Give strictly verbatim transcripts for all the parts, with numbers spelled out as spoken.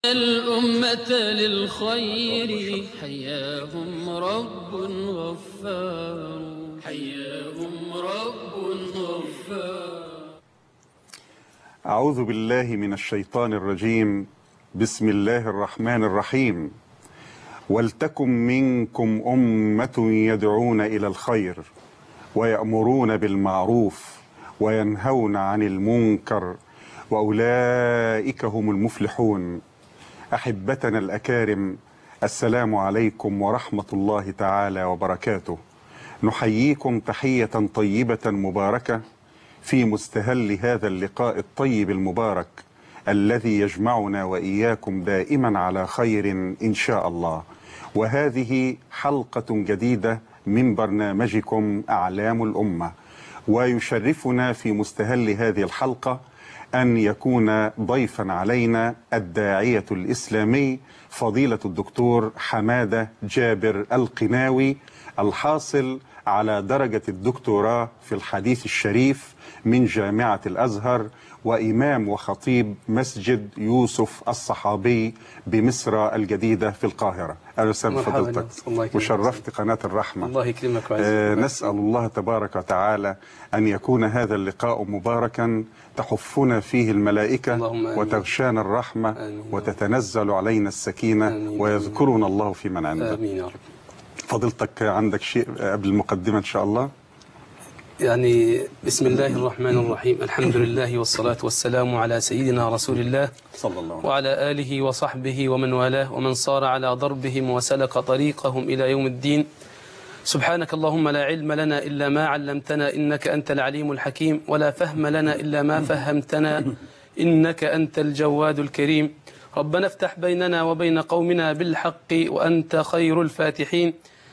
الأمة للخير حياهم رب غفار حياهم رب غفار. أعوذ بالله من الشيطان الرجيم. بسم الله الرحمن الرحيم. ولتكن منكم أمة يدعون إلى الخير ويأمرون بالمعروف وينهون عن المنكر وأولئك هم المفلحون. أحبتنا الأكارم، السلام عليكم ورحمة الله تعالى وبركاته. نحييكم تحية طيبة مباركة في مستهل هذا اللقاء الطيب المبارك الذي يجمعنا وإياكم دائما على خير إن شاء الله. وهذه حلقة جديدة من برنامجكم أعلام الأمة، ويشرفنا في مستهل هذه الحلقة أن يكون ضيفا علينا الداعية الإسلامي فضيلة الدكتور حمادة جابر القناوي، الحاصل على درجة الدكتوراه في الحديث الشريف من جامعة الأزهر، وإمام وخطيب مسجد يوسف الصحابي بمصر الجديدة في القاهرة. أهلا وسهلا بفضيلتك وشرفت قناة الرحمة. الله يكرمك آه نسأل الله تبارك وتعالى أن يكون هذا اللقاء مباركا تحفنا فيه الملائكة وتغشانا الرحمة آمين. وتتنزل علينا السكينة آمين. ويذكرنا الله في من عنده. آمين يا رب. فضيلتك عندك شيء قبل المقدمة إن شاء الله؟ يعني بسم الله الرحمن الرحيم. الحمد لله والصلاة والسلام على سيدنا رسول الله صلى الله عليه وسلم وعلى آله وصحبه ومن والاه ومن صار على ضربهم وسلك طريقهم إلى يوم الدين. سبحانك اللهم لا علم لنا إلا ما علمتنا إنك أنت العليم الحكيم، ولا فهم لنا إلا ما فهمتنا إنك أنت الجواد الكريم. ربنا افتح بيننا وبين قومنا بالحق وأنت خير الفاتحين.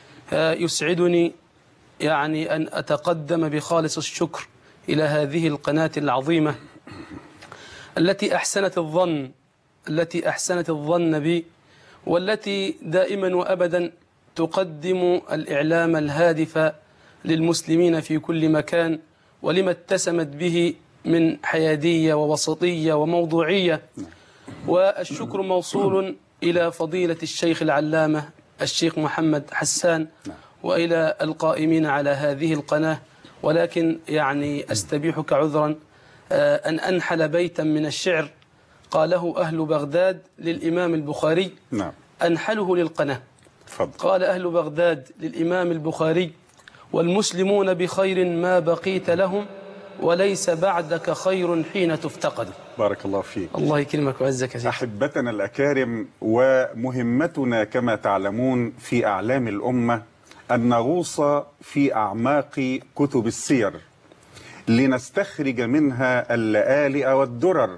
يسعدني يعني أن أتقدم بخالص الشكر إلى هذه القناة العظيمة التي أحسنت الظن التي أحسنت الظن بي، والتي دائما وأبدا تقدم الإعلام الهادف للمسلمين في كل مكان، ولما اتسمت به من حيادية ووسطية وموضوعية. والشكر موصول إلى فضيلة الشيخ العلامة الشيخ محمد حسان وإلى القائمين على هذه القناة. ولكن يعني أستبيحك عذرا أن أنحل بيتا من الشعر قاله أهل بغداد للإمام البخاري. نعم. أنحله للقناة. فضل. قال أهل بغداد للإمام البخاري: والمسلمون بخير ما بقيت لهم، وليس بعدك خير حين تفتقد. بارك الله فيك. الله يكرمك ويعزك يا سيدي. أحبتنا الأكارم، ومهمتنا كما تعلمون في أعلام الأمة أن نغوص في أعماق كتب السير لنستخرج منها اللآلئ والدرر،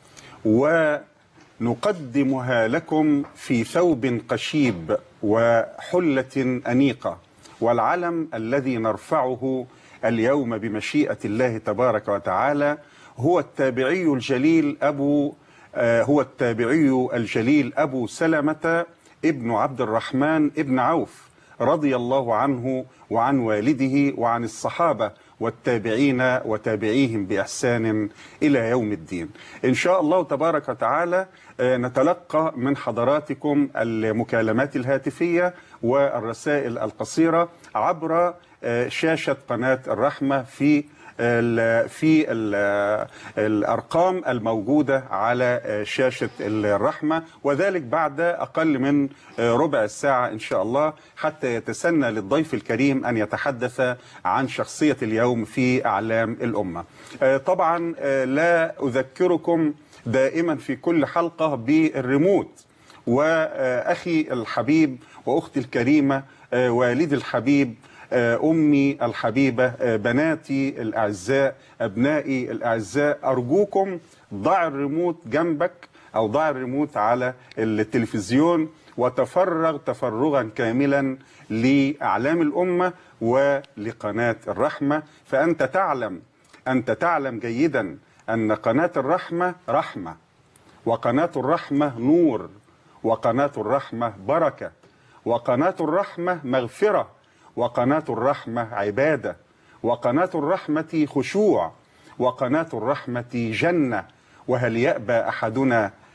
ونقدمها لكم في ثوب قشيب وحلة أنيقة. والعلم الذي نرفعه اليوم بمشيئة الله تبارك وتعالى هو التابعي الجليل أبو آه هو التابعي الجليل أبو سلمة ابن عبد الرحمن ابن عوف رضي الله عنه وعن والده وعن الصحابة والتابعين وتابعيهم بإحسان إلى يوم الدين. إن شاء الله تبارك وتعالى نتلقى من حضراتكم المكالمات الهاتفية والرسائل القصيرة عبر شاشة قناة الرحمة في ال في ال الأرقام الموجودة على شاشة الرحمة، وذلك بعد أقل من ربع ساعة إن شاء الله، حتى يتسنى للضيف الكريم أن يتحدث عن شخصية اليوم في أعلام الأمة. طبعا لا أذكركم دائما في كل حلقة بالريموت، وأخي الحبيب وأختي الكريمة والدي الحبيب أمي الحبيبة بناتي الأعزاء أبنائي الأعزاء، أرجوكم ضع الريموت جنبك أو ضع الريموت على التلفزيون وتفرغ تفرغا كاملا لأعلام الأمة ولقناة الرحمة. فأنت تعلم أنت تعلم جيدا أن قناة الرحمة رحمة، وقناة الرحمة نور، وقناة الرحمة بركة، وقناة الرحمة مغفرة، وقناة الرحمة عبادة، وقناة الرحمة خشوع، وقناة الرحمة جنة. وهل يأبى أحدنا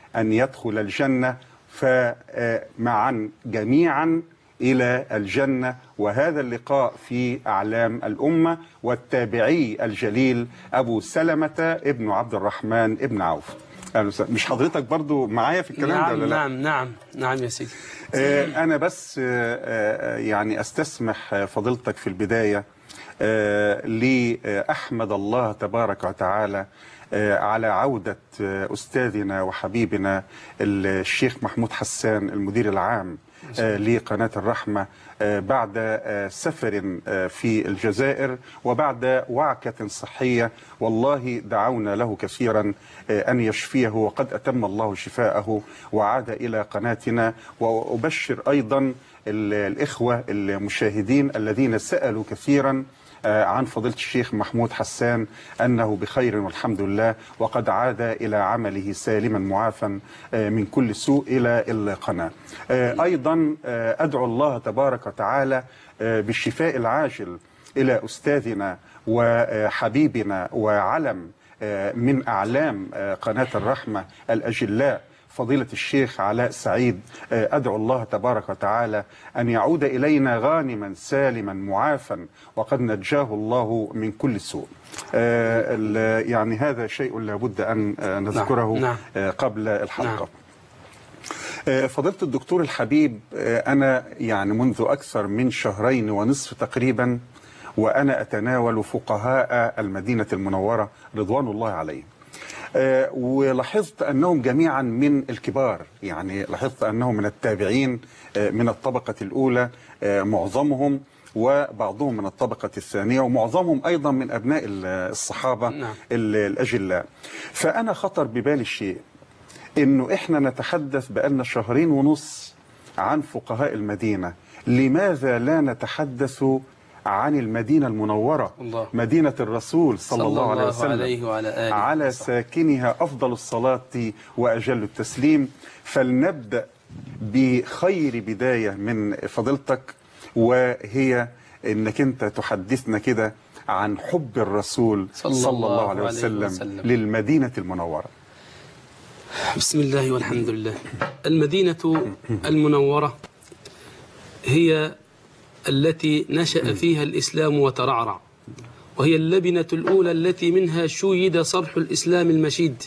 أن يدخل الجنة، فمعا جميعا إلى الجنة. وهذا اللقاء في أعلام الأمة، والتابعي الجليل أبو سلمة ابن عبد الرحمن ابن عوف. مش حضرتك برضو معايا في الكلام نعم ده ولا لا؟ نعم نعم نعم يا سيدي. أنا بس يعني أستسمح فضيلتك في البداية لأحمد الله تبارك وتعالى على عودة أستاذنا وحبيبنا الشيخ محمود حسان المدير العام لقناة الرحمة بعد سفر في الجزائر وبعد وعكة صحية. والله دعونا له كثيرا أن يشفيه، وقد أتم الله شفاءه وعاد إلى قناتنا. وأبشر أيضا الإخوة المشاهدين الذين سألوا كثيرا عن فضيلة الشيخ محمود حسان أنه بخير والحمد لله، وقد عاد إلى عمله سالما معافا من كل سوء إلى القناة. أيضا أدعو الله تبارك وتعالى بالشفاء العاجل إلى أستاذنا وحبيبنا وعلم من أعلام قناة الرحمة الأجلاء فضيلة الشيخ علاء سعيد. أدعو الله تبارك وتعالى أن يعود إلينا غانما سالما معافا، وقد نجاه الله من كل سوء. يعني هذا شيء لابد أن نذكره نعم. نعم. قبل الحلقة. نعم. فضيلة الدكتور الحبيب، أنا يعني منذ أكثر من شهرين ونصف تقريبا وأنا أتناول فقهاء المدينة المنورة رضوان الله عليهم، أه ولاحظت أنهم جميعا من الكبار، يعني لاحظت أنهم من التابعين أه من الطبقة الأولى أه معظمهم، وبعضهم من الطبقة الثانية، ومعظمهم أيضا من أبناء الصحابة نعم. الأجلاء. فأنا خطر ببالي الشيء أنه إحنا نتحدث بأن شهرين ونص عن فقهاء المدينة، لماذا لا نتحدث عن المدينة المنورة الله. مدينة الرسول صلى, صلى الله عليه وسلم عليه وعلى, آله على ساكنها أفضل الصلاة وأجل التسليم. فلنبدأ بخير بداية من فضيلتك، وهي أنك أنت تحدثنا كده عن حب الرسول صلى, صلى الله عليه وسلم, وسلم للمدينة المنورة. بسم الله والحمد لله. المدينة المنورة هي التي نشأ فيها الإسلام وترعرع، وهي اللبنة الأولى التي منها شيد صرح الإسلام المشيد،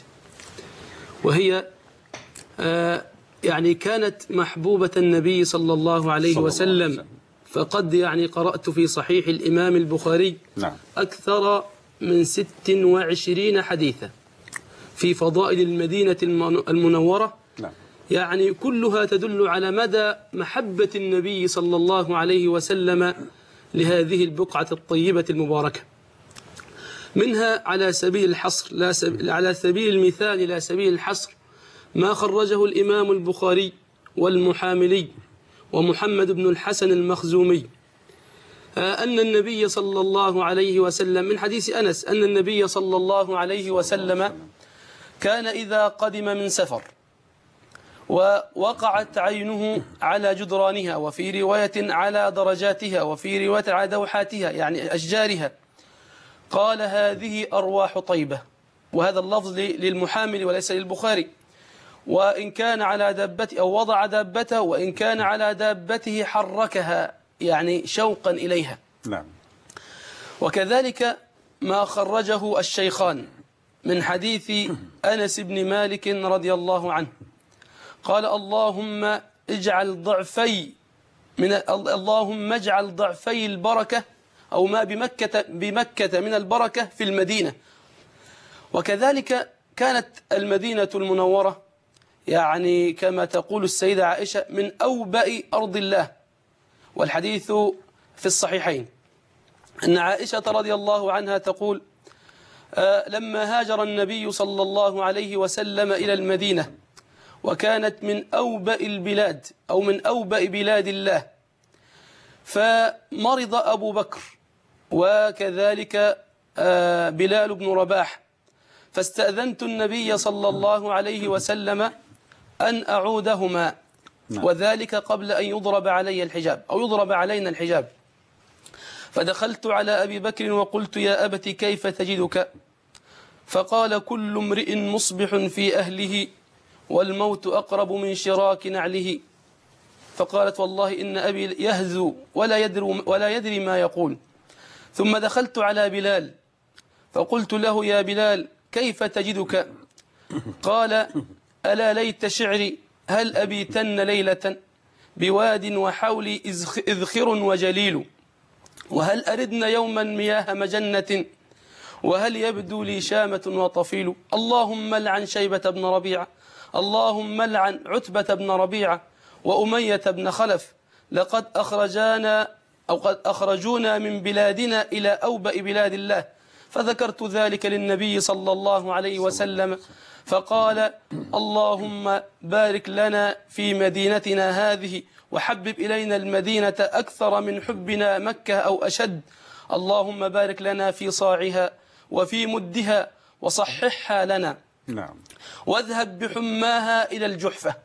وهي آه يعني كانت محبوبة النبي صلى الله عليه وسلم. فقد يعني قرأت في صحيح الإمام البخاري نعم. أكثر من ست وعشرين حديثا في فضائل المدينة المنورة نعم. يعني كلها تدل على مدى محبة النبي صلى الله عليه وسلم لهذه البقعة الطيبة المباركة. منها على سبيل الحصر لا سبيل على سبيل المثال لا سبيل الحصر ما خرجه الإمام البخاري والمحاملي ومحمد بن الحسن المخزومي أن النبي صلى الله عليه وسلم من حديث أنس أن النبي صلى الله عليه وسلم كان إذا قدم من سفر ووقعت عينه على جدرانها، وفي رواية على درجاتها، وفي رواية على دوحاتها يعني أشجارها، قال هذه أرواح طيبة. وهذا اللفظ للمحامل وليس للبخاري. وإن كان على دابته أو وضع دابته، وإن كان على دابته حركها يعني شوقا إليها. نعم. وكذلك ما خرجه الشيخان من حديث أنس بن مالك رضي الله عنه قال اللهم اجعل ضعفي من اللهم اجعل ضعفي البركة أو ما بمكة بمكة من البركة في المدينة. وكذلك كانت المدينة المنورة يعني كما تقول السيدة عائشة من أوبئ أرض الله. والحديث في الصحيحين أن عائشة رضي الله عنها تقول آه لما هاجر النبي صلى الله عليه وسلم إلى المدينة، وكانت من أوبئ البلاد أو من أوبئ بلاد الله، فمرض أبو بكر وكذلك آه بلال بن رباح، فاستأذنت النبي صلى الله عليه وسلم أن أعودهما، وذلك قبل أن يضرب علي الحجاب أو يضرب علينا الحجاب. فدخلت على أبي بكر وقلت يا أبت كيف تجدك؟ فقال كل امرئ مصبح في أهله والموت أقرب من شراك نعله. فقالت والله إن أبي يهزو ولا يدري, ولا يدري ما يقول. ثم دخلت على بلال فقلت له يا بلال كيف تجدك؟ قال ألا ليت شعري هل أبيتن ليلة بواد وحولي إذخر وجليل، وهل أردن يوما مياه مجنة، وهل يبدو لي شامة وطفيل. اللهم لعن شيبة بن ربيعة، اللهم لعن عتبة بن ربيعة وأمية بن خلف، لقد أخرجانا أو قد أخرجونا من بلادنا إلى أوبئ بلاد الله. فذكرت ذلك للنبي صلى الله عليه وسلم فقال اللهم بارك لنا في مدينتنا هذه وحبب إلينا المدينة أكثر من حبنا مكة أو أشد. اللهم بارك لنا في صاعها وفي مدها وصححها لنا. نعم. واذهب بحماها إلى الجحفة.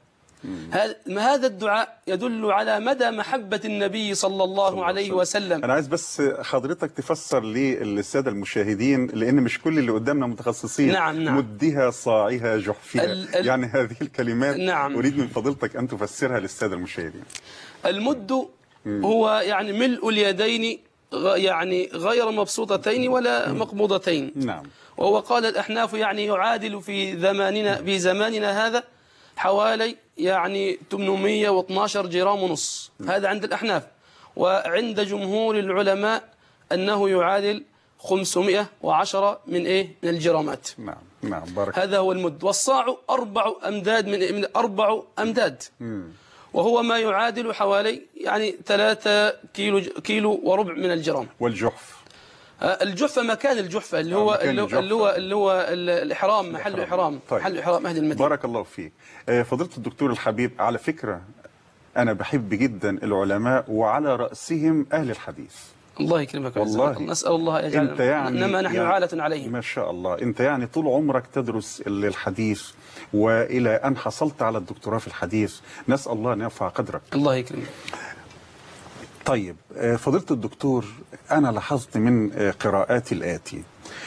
هذا الدعاء يدل على مدى محبة النبي صلى الله عليه وسلم. أنا عايز بس حضرتك تفسر للسادة المشاهدين، لأن مش كل اللي قدامنا متخصصين. نعم نعم. مدها صاعها جحفها، ال ال يعني هذه الكلمات نعم. أريد من فضيلتك أن تفسرها للسادة المشاهدين. المد هو يعني ملء اليدين يعني غير مبسوطتين ولا مقبوضتين. نعم. وهو قال الأحناف يعني يعادل في زماننا في زماننا هذا حوالي يعني ثمانمئة واثني عشر جرام ونص. هذا عند الأحناف، وعند جمهور العلماء أنه يعادل خمسمئة وعشرة من إيه من الجرامات. نعم نعم. بارك. هذا هو المد. والصاع أربع أمداد من من أربع أمداد. مم. وهو ما يعادل حوالي يعني ثلاثة كيلو كيلو وربع من الجرام. والجحف؟ الجحفة مكان الجحفة اللي هو اللي هو اللي هو, اللي هو الإحرام، محل الإحرام. طيب. محل إحرام أهل المدينة. بارك الله فيك. فضيلة الدكتور الحبيب، على فكرة أنا بحب جدا العلماء وعلى رأسهم أهل الحديث. الله يكرمك والله. نسأل الله يجعل أنت يعني إنما نحن يعني عالة عليهم. ما شاء الله. أنت يعني طول عمرك تدرس الحديث وإلى أن حصلت على الدكتوراه في الحديث، نسأل الله أن يرفع قدرك. الله يكرمك. طيب فضيلة الدكتور، أنا لاحظت من قراءاتي الآتي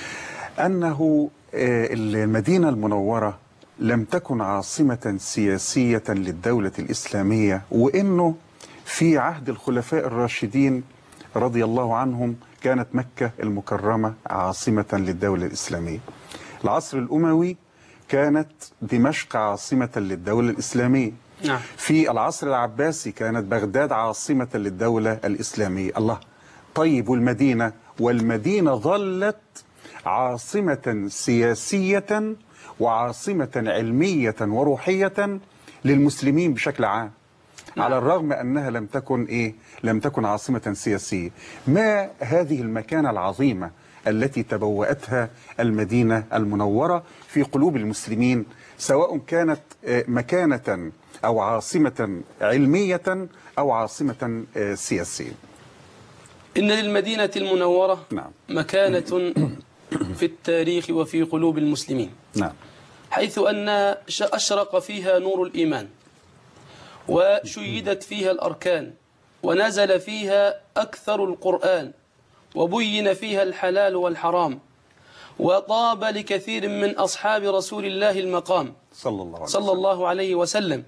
أنه المدينة المنورة لم تكن عاصمة سياسية للدولة الإسلامية، وإنه في عهد الخلفاء الراشدين رضي الله عنهم كانت مكة المكرمة عاصمة للدولة الإسلامية. العصر الأموي كانت دمشق عاصمة للدولة الإسلامية. نعم. في العصر العباسي كانت بغداد عاصمة للدولة الإسلامية. الله. طيب والمدينة؟ والمدينة ظلت عاصمة سياسية وعاصمة علمية وروحية للمسلمين بشكل عام. نعم. على الرغم أنها لم تكن إيه؟ لم تكن عاصمة سياسية. ما هذه المكانة العظيمة التي تبوأتها المدينة المنورة في قلوب المسلمين، سواء كانت مكانة أو عاصمة علمية أو عاصمة سياسية؟ إن للمدينة المنورة نعم. مكانة في التاريخ وفي قلوب المسلمين. نعم. حيث أن أشرق فيها نور الإيمان، وشيدت فيها الأركان، ونزل فيها أكثر القرآن، وبين فيها الحلال والحرام، وطاب لكثير من أصحاب رسول الله المقام صلى الله عليه وسلم, صلى الله عليه وسلم.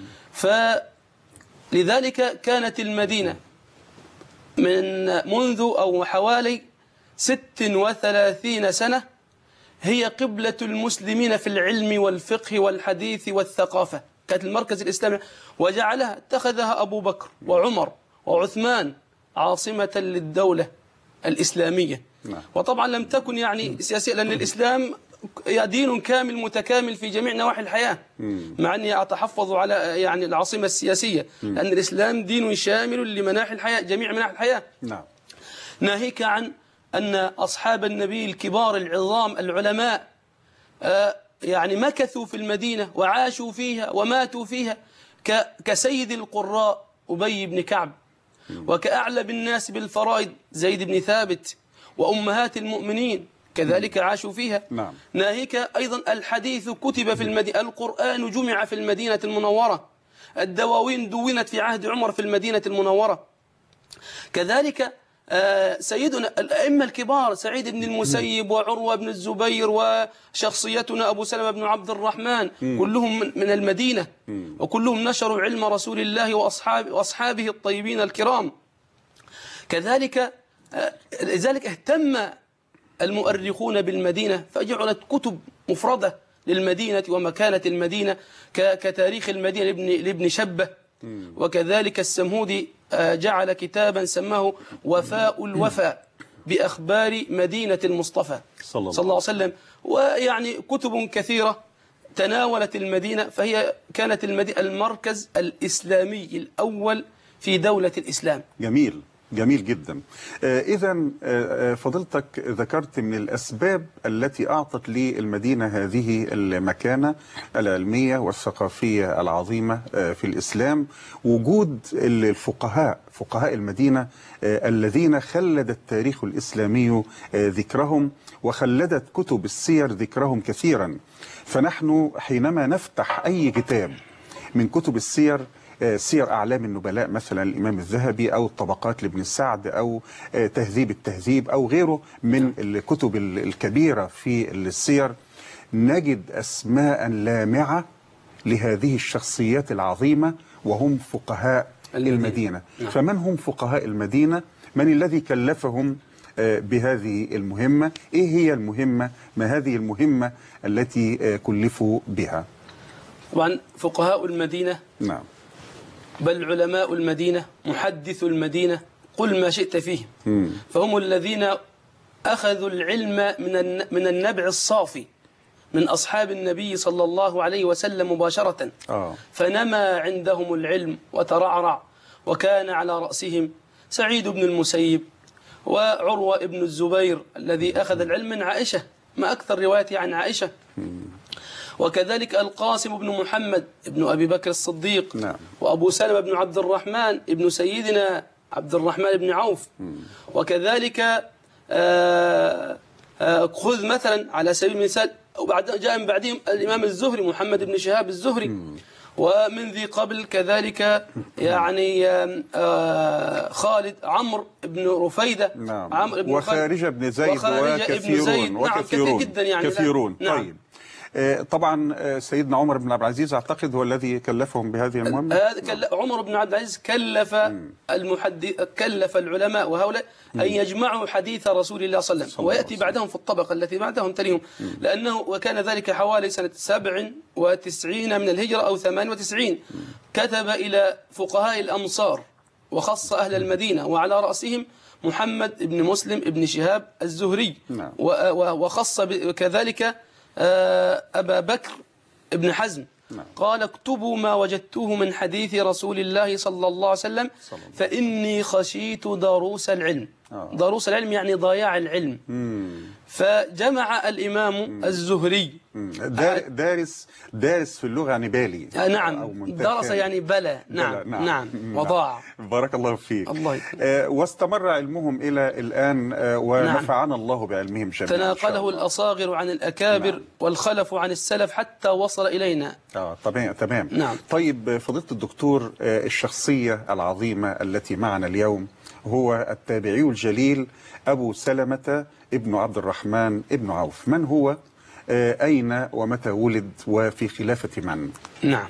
فلذلك كانت المدينة من منذ أو حوالي ست وثلاثين سنة هي قبلة المسلمين في العلم والفقه والحديث والثقافة. كانت المركز الإسلامي، وجعلها اتخذها أبو بكر وعمر وعثمان عاصمة للدولة الإسلامية. نعم. وطبعا لم تكن يعني سياسية، لأن الإسلام دين كامل متكامل في جميع نواحي الحياة. مم. مع أني أتحفظ على يعني العاصمة السياسية. مم. لأن الإسلام دين شامل لمناحي الحياة، جميع مناحي الحياة. نعم. ناهيك عن أن أصحاب النبي الكبار العظام العلماء آه يعني مكثوا في المدينة وعاشوا فيها وماتوا فيها، كسيد القراء أبي بن كعب، وكأعلم الناس بالفرائض زيد بن ثابت، وأمهات المؤمنين كذلك عاشوا فيها. نعم. ناهيك أيضا الحديث كتب في المدينة، القرآن جمع في المدينة المنورة، الدواوين دونت في عهد عمر في المدينة المنورة. كذلك سيدنا الأئمة الكبار سعيد بن المسيب وعروة بن الزبير وشخصيتنا أبو سلمة بن عبد الرحمن كلهم من المدينة، وكلهم نشروا علم رسول الله وأصحاب وأصحابه الطيبين الكرام. كذلك لذلك اهتم المؤرخون بالمدينة فجعلت كتب مفردة للمدينة ومكانة المدينة كتاريخ المدينة لابن, لابن شبة. وكذلك السمهودي جعل كتابا سماه وفاء الوفاء بأخبار مدينة المصطفى صلى الله عليه وسلم. ويعني كتب كثيرة تناولت المدينة، فهي كانت المدينة المركز الإسلامي الأول في دولة الإسلام. جميل جميل جدا. إذا فضلتك ذكرت من الأسباب التي أعطت للمدينة هذه المكانة العلمية والثقافية العظيمة في الإسلام وجود الفقهاء فقهاء المدينة الذين خلد التاريخ الإسلامي ذكرهم، وخلدت كتب السير ذكرهم كثيرا. فنحن حينما نفتح أي كتاب من كتب السير، سير أعلام النبلاء مثلا الإمام الذهبي، أو الطبقات لابن سعد، أو تهذيب التهذيب، أو غيره من الكتب الكبيرة في السير، نجد أسماء لامعة لهذه الشخصيات العظيمة وهم فقهاء المدينة. فمن هم فقهاء المدينة؟ من الذي كلفهم بهذه المهمة؟ إيه هي المهمة؟ ما هذه المهمة التي كلفوا بها؟ طبعا فقهاء المدينة، نعم، بل علماء المدينة، محدث المدينة، قل ما شئت فيه. مم. فهم الذين أخذوا العلم من من النبع الصافي من أصحاب النبي صلى الله عليه وسلم مباشرة. آه. فنمى عندهم العلم وترعرع، وكان على رأسهم سعيد بن المسيب وعروة بن الزبير الذي أخذ العلم من عائشة، ما أكثر روايته عن عائشة. مم. وكذلك القاسم بن محمد ابن أبي بكر الصديق، نعم. وأبو سلمة بن عبد الرحمن ابن سيدنا عبد الرحمن بن عوف. مم. وكذلك آآ آآ خذ مثلا على سبيل المثال وبعد جاء من بعدهم الإمام الزهري محمد بن شهاب الزهري. مم. ومن ذي قبل كذلك يعني خالد عمرو بن رفيدة، نعم. عمرو بن وخارجة بن زيد وكثيرون، نعم كثير جدا يعني كثيرون. نعم. طيب طبعا سيدنا عمر بن عبد العزيز اعتقد هو الذي كلفهم بهذه المهمة. عمر بن عبد العزيز كلف المحدث كلف العلماء وهؤلاء أن يجمعوا حديث رسول الله صلى الله عليه وسلم، ويأتي بعدهم في الطبقة التي بعدهم تليهم، لأنه وكان ذلك حوالي سنة سبع وتسعين من الهجرة أو ثمان وتسعين. كتب إلى فقهاء الأمصار وخص أهل المدينة، وعلى رأسهم محمد بن مسلم بن شهاب الزهري. نعم. وخص كذلك أبا بكر ابن حزم. نعم. قال اكتبوا ما وجدتوه من حديث رسول الله صلى الله عليه وسلم فإني خشيت دروس العلم. آه. دروس العلم يعني ضياع العلم. مم. فجمع الإمام مم. الزهري دارس دارس في اللغة يعني بالي. آه نعم، درس يعني بلى. نعم. بلى. نعم. نعم. نعم وضاع. بارك الله فيك. الله آه واستمر علمهم إلى الآن، آه ونفعنا نعم. الله بعلمهم جميعا. تناقله الأصاغر عن الأكابر. نعم. والخلف عن السلف حتى وصل إلينا. آه تمام تمام. نعم. طيب فضيلة الدكتور، آه الشخصية العظيمة التي معنا اليوم هو التابعي الجليل أبو سلمة ابن عبد الرحمن ابن عوف. من هو؟ أين ومتى ولد وفي خلافة من؟ نعم،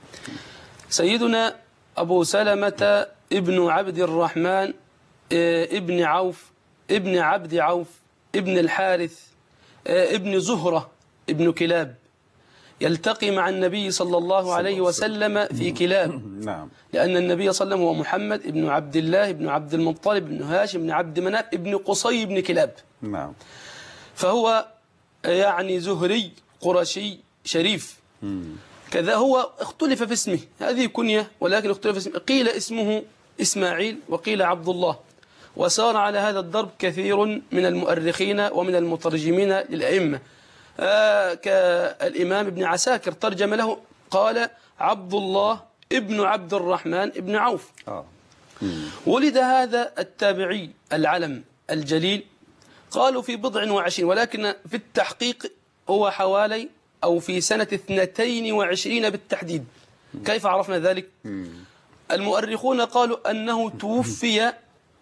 سيدنا أبو سلمة ابن عبد الرحمن ابن عوف ابن عبد عوف ابن الحارث ابن زهرة ابن كلاب، يلتقي مع النبي صلى الله عليه وسلم في كلاب. نعم. لأن النبي صلى الله عليه وسلم هو محمد ابن عبد الله ابن عبد المطلب ابن هاشم ابن عبد مناف ابن قصي ابن كلاب. نعم. فهو يعني زهري قرشي شريف. مم. كذا هو اختلف في اسمه، هذه كنية ولكن اختلف في اسمه، قيل اسمه إسماعيل وقيل عبد الله. وسار على هذا الضرب كثير من المؤرخين ومن المترجمين للأئمة. آه كالإمام ابن عساكر ترجم له قال عبد الله ابن عبد الرحمن ابن عوف. آه. ولد هذا التابعي العلم الجليل قالوا في بضع وعشرين، ولكن في التحقيق هو حوالي أو في سنة اثنتين وعشرين بالتحديد. كيف عرفنا ذلك؟ المؤرخون قالوا أنه توفي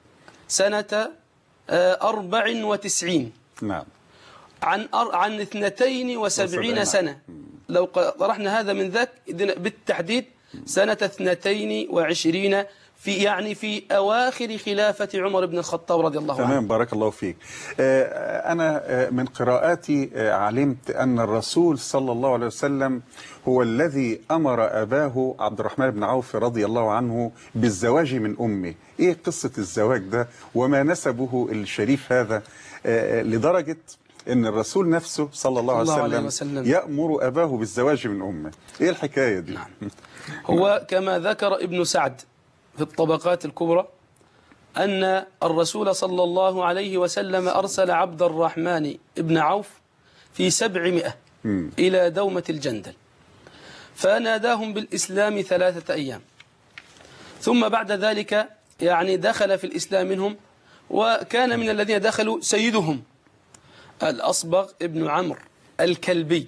سنة أربع وتسعين. نعم. عن عن اثنتين وسبعين سنة. لو طرحنا هذا من ذاك بالتحديد سنة اثنتين وعشرين في يعني في أواخر خلافة عمر بن الخطاب رضي الله عنه. تمام، بارك الله فيك. أنا من قراءاتي علمت أن الرسول صلى الله عليه وسلم هو الذي أمر أباه عبد الرحمن بن عوف رضي الله عنه بالزواج من أمه. إيه قصة الزواج ده وما نسبه الشريف هذا لدرجة أن الرسول نفسه صلى الله عليه وسلم, عليه وسلم يأمر أباه بالزواج من أمه؟ إيه الحكاية دي؟ نعم. هو كما ذكر ابن سعد في الطبقات الكبرى أن الرسول صلى الله عليه وسلم أرسل عبد الرحمن بن عوف في سبعمائة م. إلى دومة الجندل، فناداهم بالإسلام ثلاثة أيام، ثم بعد ذلك يعني دخل في الإسلام منهم، وكان من الذين دخلوا سيدهم الأصبغ ابن عمرو الكلبي،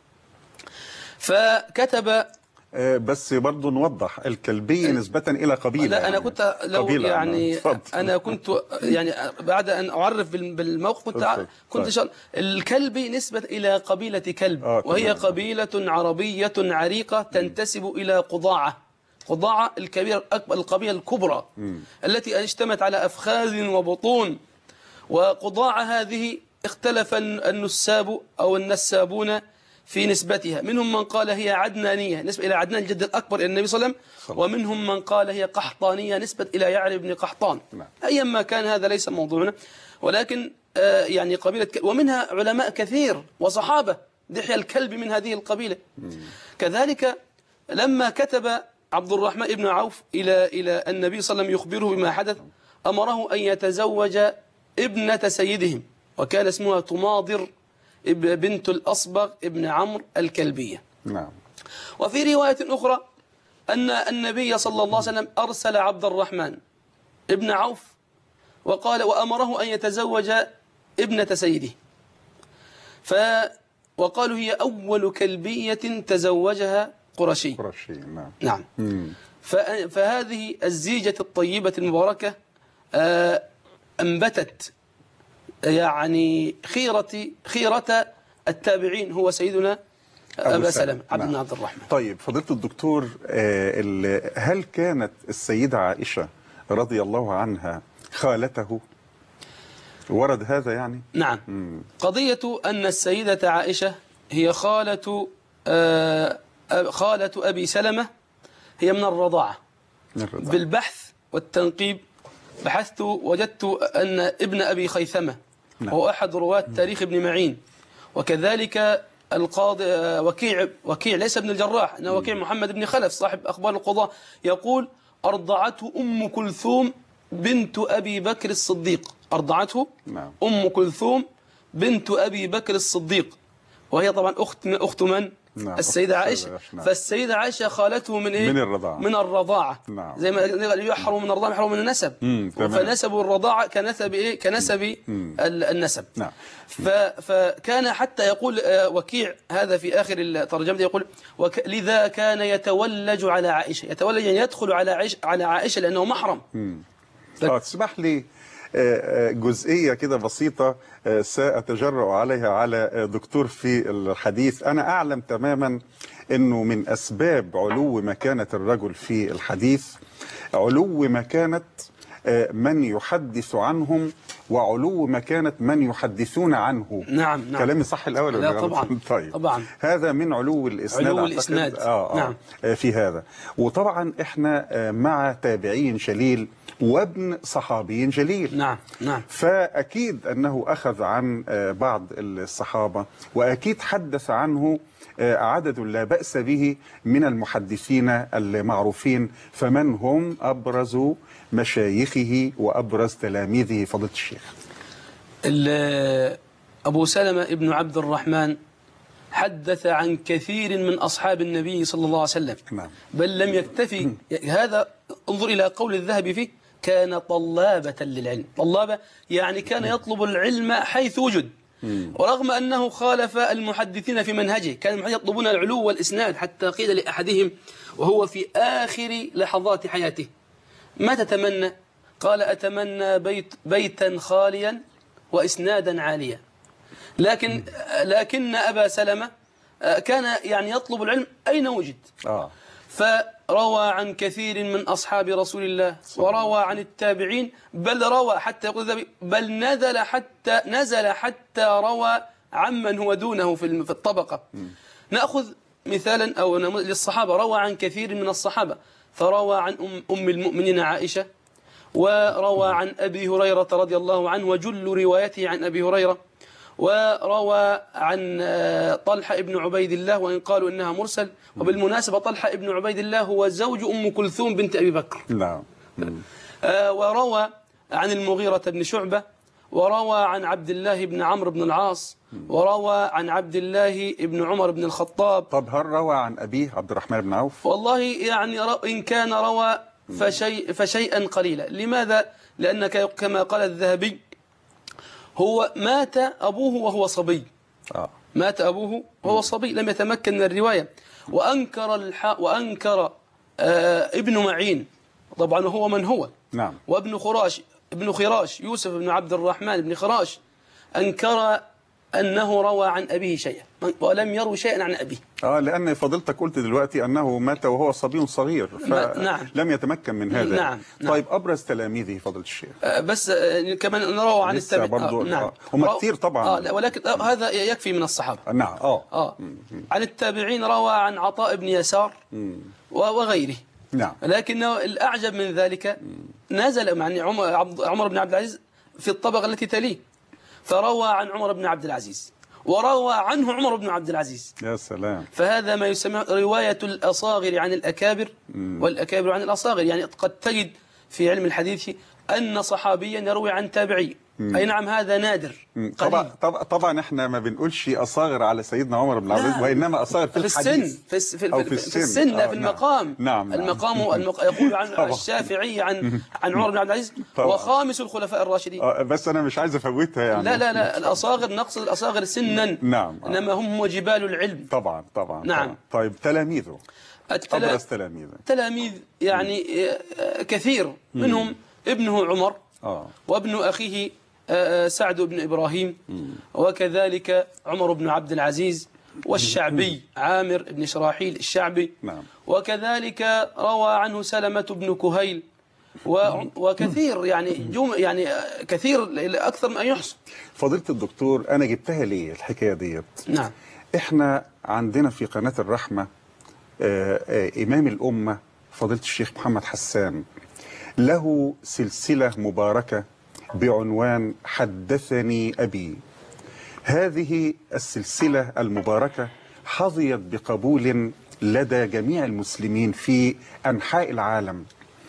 فكتب. بس برضو نوضح الكلبي نسبة إلى قبيلة. لا أنا كنت لو يعني أنا كنت يعني بعد أن أعرف بالموقف كنت كنت شر الكلبي نسبة إلى قبيلة كلب، وهي قبيلة عربية عريقة تنتسب إلى قضاعة. قضاعة الكبيرة القبيلة الكبرى م. التي اجتمعت على أفخاذ وبطون، وقضاعة هذه اختلف النساب أو النسابون في نسبتها، منهم من قال هي عدنانية نسبة إلى عدنان الجد الأكبر إلى النبي صلى الله عليه وسلم، ومنهم من قال هي قحطانية نسبة إلى يعرب بن قحطان. أيا ما كان هذا ليس موضوعنا، ولكن آه يعني قبيلة ك... ومنها علماء كثير وصحابة، دحية الكلب من هذه القبيلة. مم. كذلك لما كتب عبد الرحمن بن عوف إلى إلى النبي صلى الله عليه وسلم يخبره بما حدث، أمره أن يتزوج ابنة سيدهم، وكان اسمها تماضر بنت الأصبغ ابن عمرو الكلبية. نعم. وفي رواية أخرى أن النبي صلى الله عليه وسلم أرسل عبد الرحمن ابن عوف وقال وأمره أن يتزوج ابنة سيده، ف وقالوا هي أول كلبية تزوجها قرشي. قرشي نعم. نعم. مم. فهذه الزيجة الطيبة المباركة أنبتت يعني خيرة خيرة التابعين هو سيدنا أبا سلمة عبد بن عبد الرحمن. طيب فضيلة الدكتور، هل كانت السيدة عائشة رضي الله عنها خالته؟ ورد هذا يعني؟ نعم. مم. قضية أن السيدة عائشة هي خالة خالة أبي سلمة هي من الرضاعة. بالبحث والتنقيب بحثت وجدت أن ابن أبي خيثمة نعم. هو أحد رواة تاريخ ابن معين، وكذلك القاضي وكيع وكيع ليس ابن الجراح، إنه وكيع محمد بن خلف صاحب أخبار القضاة، يقول أرضعته أم كلثوم بنت أبي بكر الصديق. أرضعته نعم. أم كلثوم بنت أبي بكر الصديق، وهي طبعا أخت أخت من؟ نعم. السيدة عائشة. نعم. فالسيدة عائشة خالته من إيه؟ من الرضاعة. من الرضاعة. نعم. زي ما يحرم من الرضاعة يحرم من النسب. فنسب الرضاعة كنسب إيه؟ كنسب النسب. نعم. فكان حتى يقول وكيع هذا في آخر ترجمته يقول وك... لذا كان يتولج على عائشة، يتولج يعني يدخل على عائشة على عائشة لأنه محرم. اه تسمح لي جزئية كده بسيطة سأتجرأ عليها على دكتور في الحديث. أنا أعلم تماما أنه من أسباب علو مكانة الرجل في الحديث علو مكانة من يحدث عنهم وعلو مكانة من يحدثون عنه. نعم نعم. كلامي صح الأول ولا لا؟ طبعا. طيب. طبعا. هذا من علو الإسناد. علو الإسناد. آه آه نعم. في هذا. وطبعا إحنا مع تابعي جليل وابن صحابي جليل. نعم نعم. فأكيد أنه أخذ عن بعض الصحابة، وأكيد حدث عنه عدد لا بأس به من المحدثين المعروفين. فمن هم أبرز مشايخه وأبرز تلاميذه فضيلة الشيخ؟ أبو سلمة ابن عبد الرحمن حدث عن كثير من أصحاب النبي صلى الله عليه وسلم. نعم. بل لم يكتفي هذا، انظر إلى قول الذهبي فيه كان طلابة للعلم. طلابة يعني كان يطلب العلم حيث وجد، ورغم أنه خالف المحدثين في منهجه، كان المحدثين يطلبون العلو والإسناد، حتى قيل لأحدهم وهو في آخر لحظات حياته ما تتمنى؟ قال أتمنى بيت بيتا خاليا وإسنادا عاليا. لكن لكن أبا سلمة كان يعني يطلب العلم أين وجد. آه. فروى عن كثير من أصحاب رسول الله وروى عن التابعين، بل روى حتى يقول بل نزل حتى نزل حتى روى عمن هو دونه في الطبقة. نأخذ مثالا أو للصحابة، روى عن كثير من الصحابة، فروى عن أم, أم المؤمنين عائشة، وروى عن أبي هريرة رضي الله عنه وجل روايته عن أبي هريرة، وروى عن طلحة ابن عبيد الله وإن قالوا إنها مرسل. وبالمناسبة طلحة ابن عبيد الله هو زوج أم كلثوم بنت أبي بكر. نعم. وروى عن المغيرة بن شعبة، وروى عن عبد الله بن عمرو بن العاص، وروى عن عبد الله بن عمر بن الخطاب. طب هل روى عن أبيه عبد الرحمن بن عوف؟ والله يعني إن كان روى فشيء فشيئا قليلا. لماذا؟ لأنك كما قال الذهبي هو مات أبوه وهو صبي. آه. مات أبوه وهو صبي لم يتمكن من الرواية. وأنكر الح... وأنكر آه ابن معين طبعا هو من هو. نعم. وابن خراش ابن خراش يوسف بن عبد الرحمن بن خراش أنكر أنه روى عن أبيه شيئا ولم يروي شيئا عن أبيه. آه لأن فضلتك قلت دلوقتي أنه مات وهو صبي صغير فلم نعم. يتمكن من هذا. نعم. طيب نعم. أبرز تلاميذه فضل الشيخ؟ آه بس آه كمان نروى عن التابعين. آه نعم. آه. هم كثير طبعا. آه ولكن آه هذا يكفي من الصحابة. آه نعم. آه. آه عن التابعين روى عن عطاء بن يسار وغيره. نعم. لكنه الأعجب من ذلك نزل مع عمر, عمر بن عبد العزيز في الطبقة التي تليه، فروى عن عمر بن عبد العزيز وروى عنه عمر بن عبد العزيز. يا سلام. فهذا ما يسمى رواية الأصاغر عن الأكابر مم. والأكابر عن الأصاغر. يعني قد تجد في علم الحديث أن صحابيا يروي عن تابعي. مم. أي نعم هذا نادر. طبعا طبعا طبعا احنا ما بنقولش أصاغر على سيدنا عمر بن عبد العزيز، وإنما أصاغر في, في الحديث السن في, الس... في, أو في السن, في السن آه في المقام. نعم. المقام نعم. المق... يقول عن الشافعي عن عن عمر بن عبد العزيز وخامس الخلفاء الراشدين. آه بس أنا مش عايز أفوتها يعني. لا لا لا الأصاغر نقصد الأصاغر سنا. نعم. آه. إنما هم هو جبال العلم. طبعا طبعا. نعم. طبعا. طيب تلاميذه. التلا... أبرز تلاميذه. تلاميذ يعني كثير منهم ابنه عمر آه. وابن أخيه سعد بن إبراهيم وكذلك عمر بن عبد العزيز والشعبي عامر بن شراحيل الشعبي. نعم. وكذلك روى عنه سلمة بن كهيل وكثير يعني جم يعني كثير أكثر من أن يحصى. فضيلة الدكتور أنا جبتها ليه الحكاية ديت؟ نعم. إحنا عندنا في قناة الرحمة آآ آآ إمام الأمة فضيلة الشيخ محمد حسان له سلسلة مباركة بعنوان حدثني أبي. هذه السلسلة المباركة حظيت بقبول لدى جميع المسلمين في أنحاء العالم.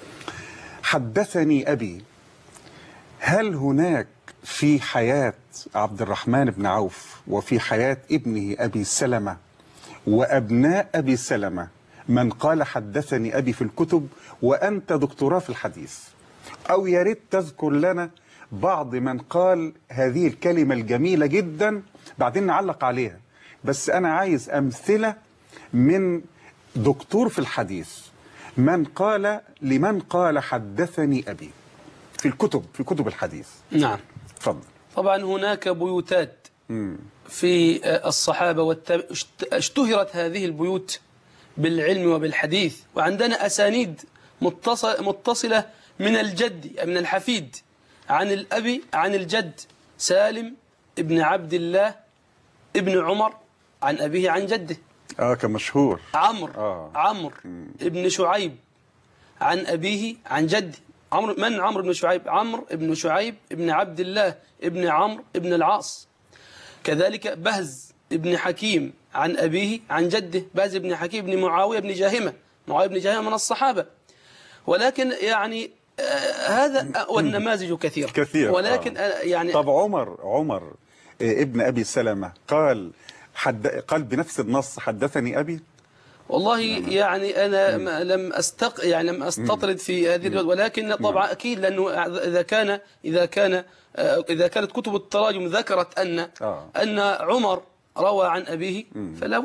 حدثني أبي. هل هناك في حياة عبد الرحمن بن عوف وفي حياة ابنه أبي سلمة وأبناء أبي سلمة من قال حدثني أبي في الكتب وأنت دكتوراه في الحديث؟ أو يا ريت تذكر لنا بعض من قال هذه الكلمة الجميلة جدا بعدين نعلق عليها. بس أنا عايز أمثلة من دكتور في الحديث من قال لمن قال حدثني أبي في الكتب في كتب الحديث. نعم. تفضل. طبعا هناك بيوتات مم. في الصحابة والتابعين اشتهرت هذه البيوت بالعلم وبالحديث، وعندنا أسانيد متصل متصلة من الجد من الحفيد عن الأبي عن الجد. سالم ابن عبد الله ابن عمر عن أبيه عن جده. آه كمشهور. عمرو آه. عمرو ابن شعيب عن أبيه عن جده. عمرو من عمرو بن شعيب؟ عمرو ابن شعيب ابن عبد الله ابن عمرو ابن العاص. كذلك بهز ابن حكيم عن أبيه عن جده. بهز ابن حكيم ابن معاوية ابن جاهمة. معاوية ابن جاهمة من الصحابة. ولكن يعني آه هذا والنماذج كثيرة كثير. ولكن آه يعني طب عمر عمر ابن أبي سلمة قال حد قال بنفس النص حدثني أبي؟ والله يعني أنا لم أستق يعني لم أستطرد في هذه الرواية، ولكن طبعا أكيد لأنه إذا كان إذا كان إذا كانت كتب التراجم ذكرت أن آه. أن عمر روى عن أبيه فلا بد.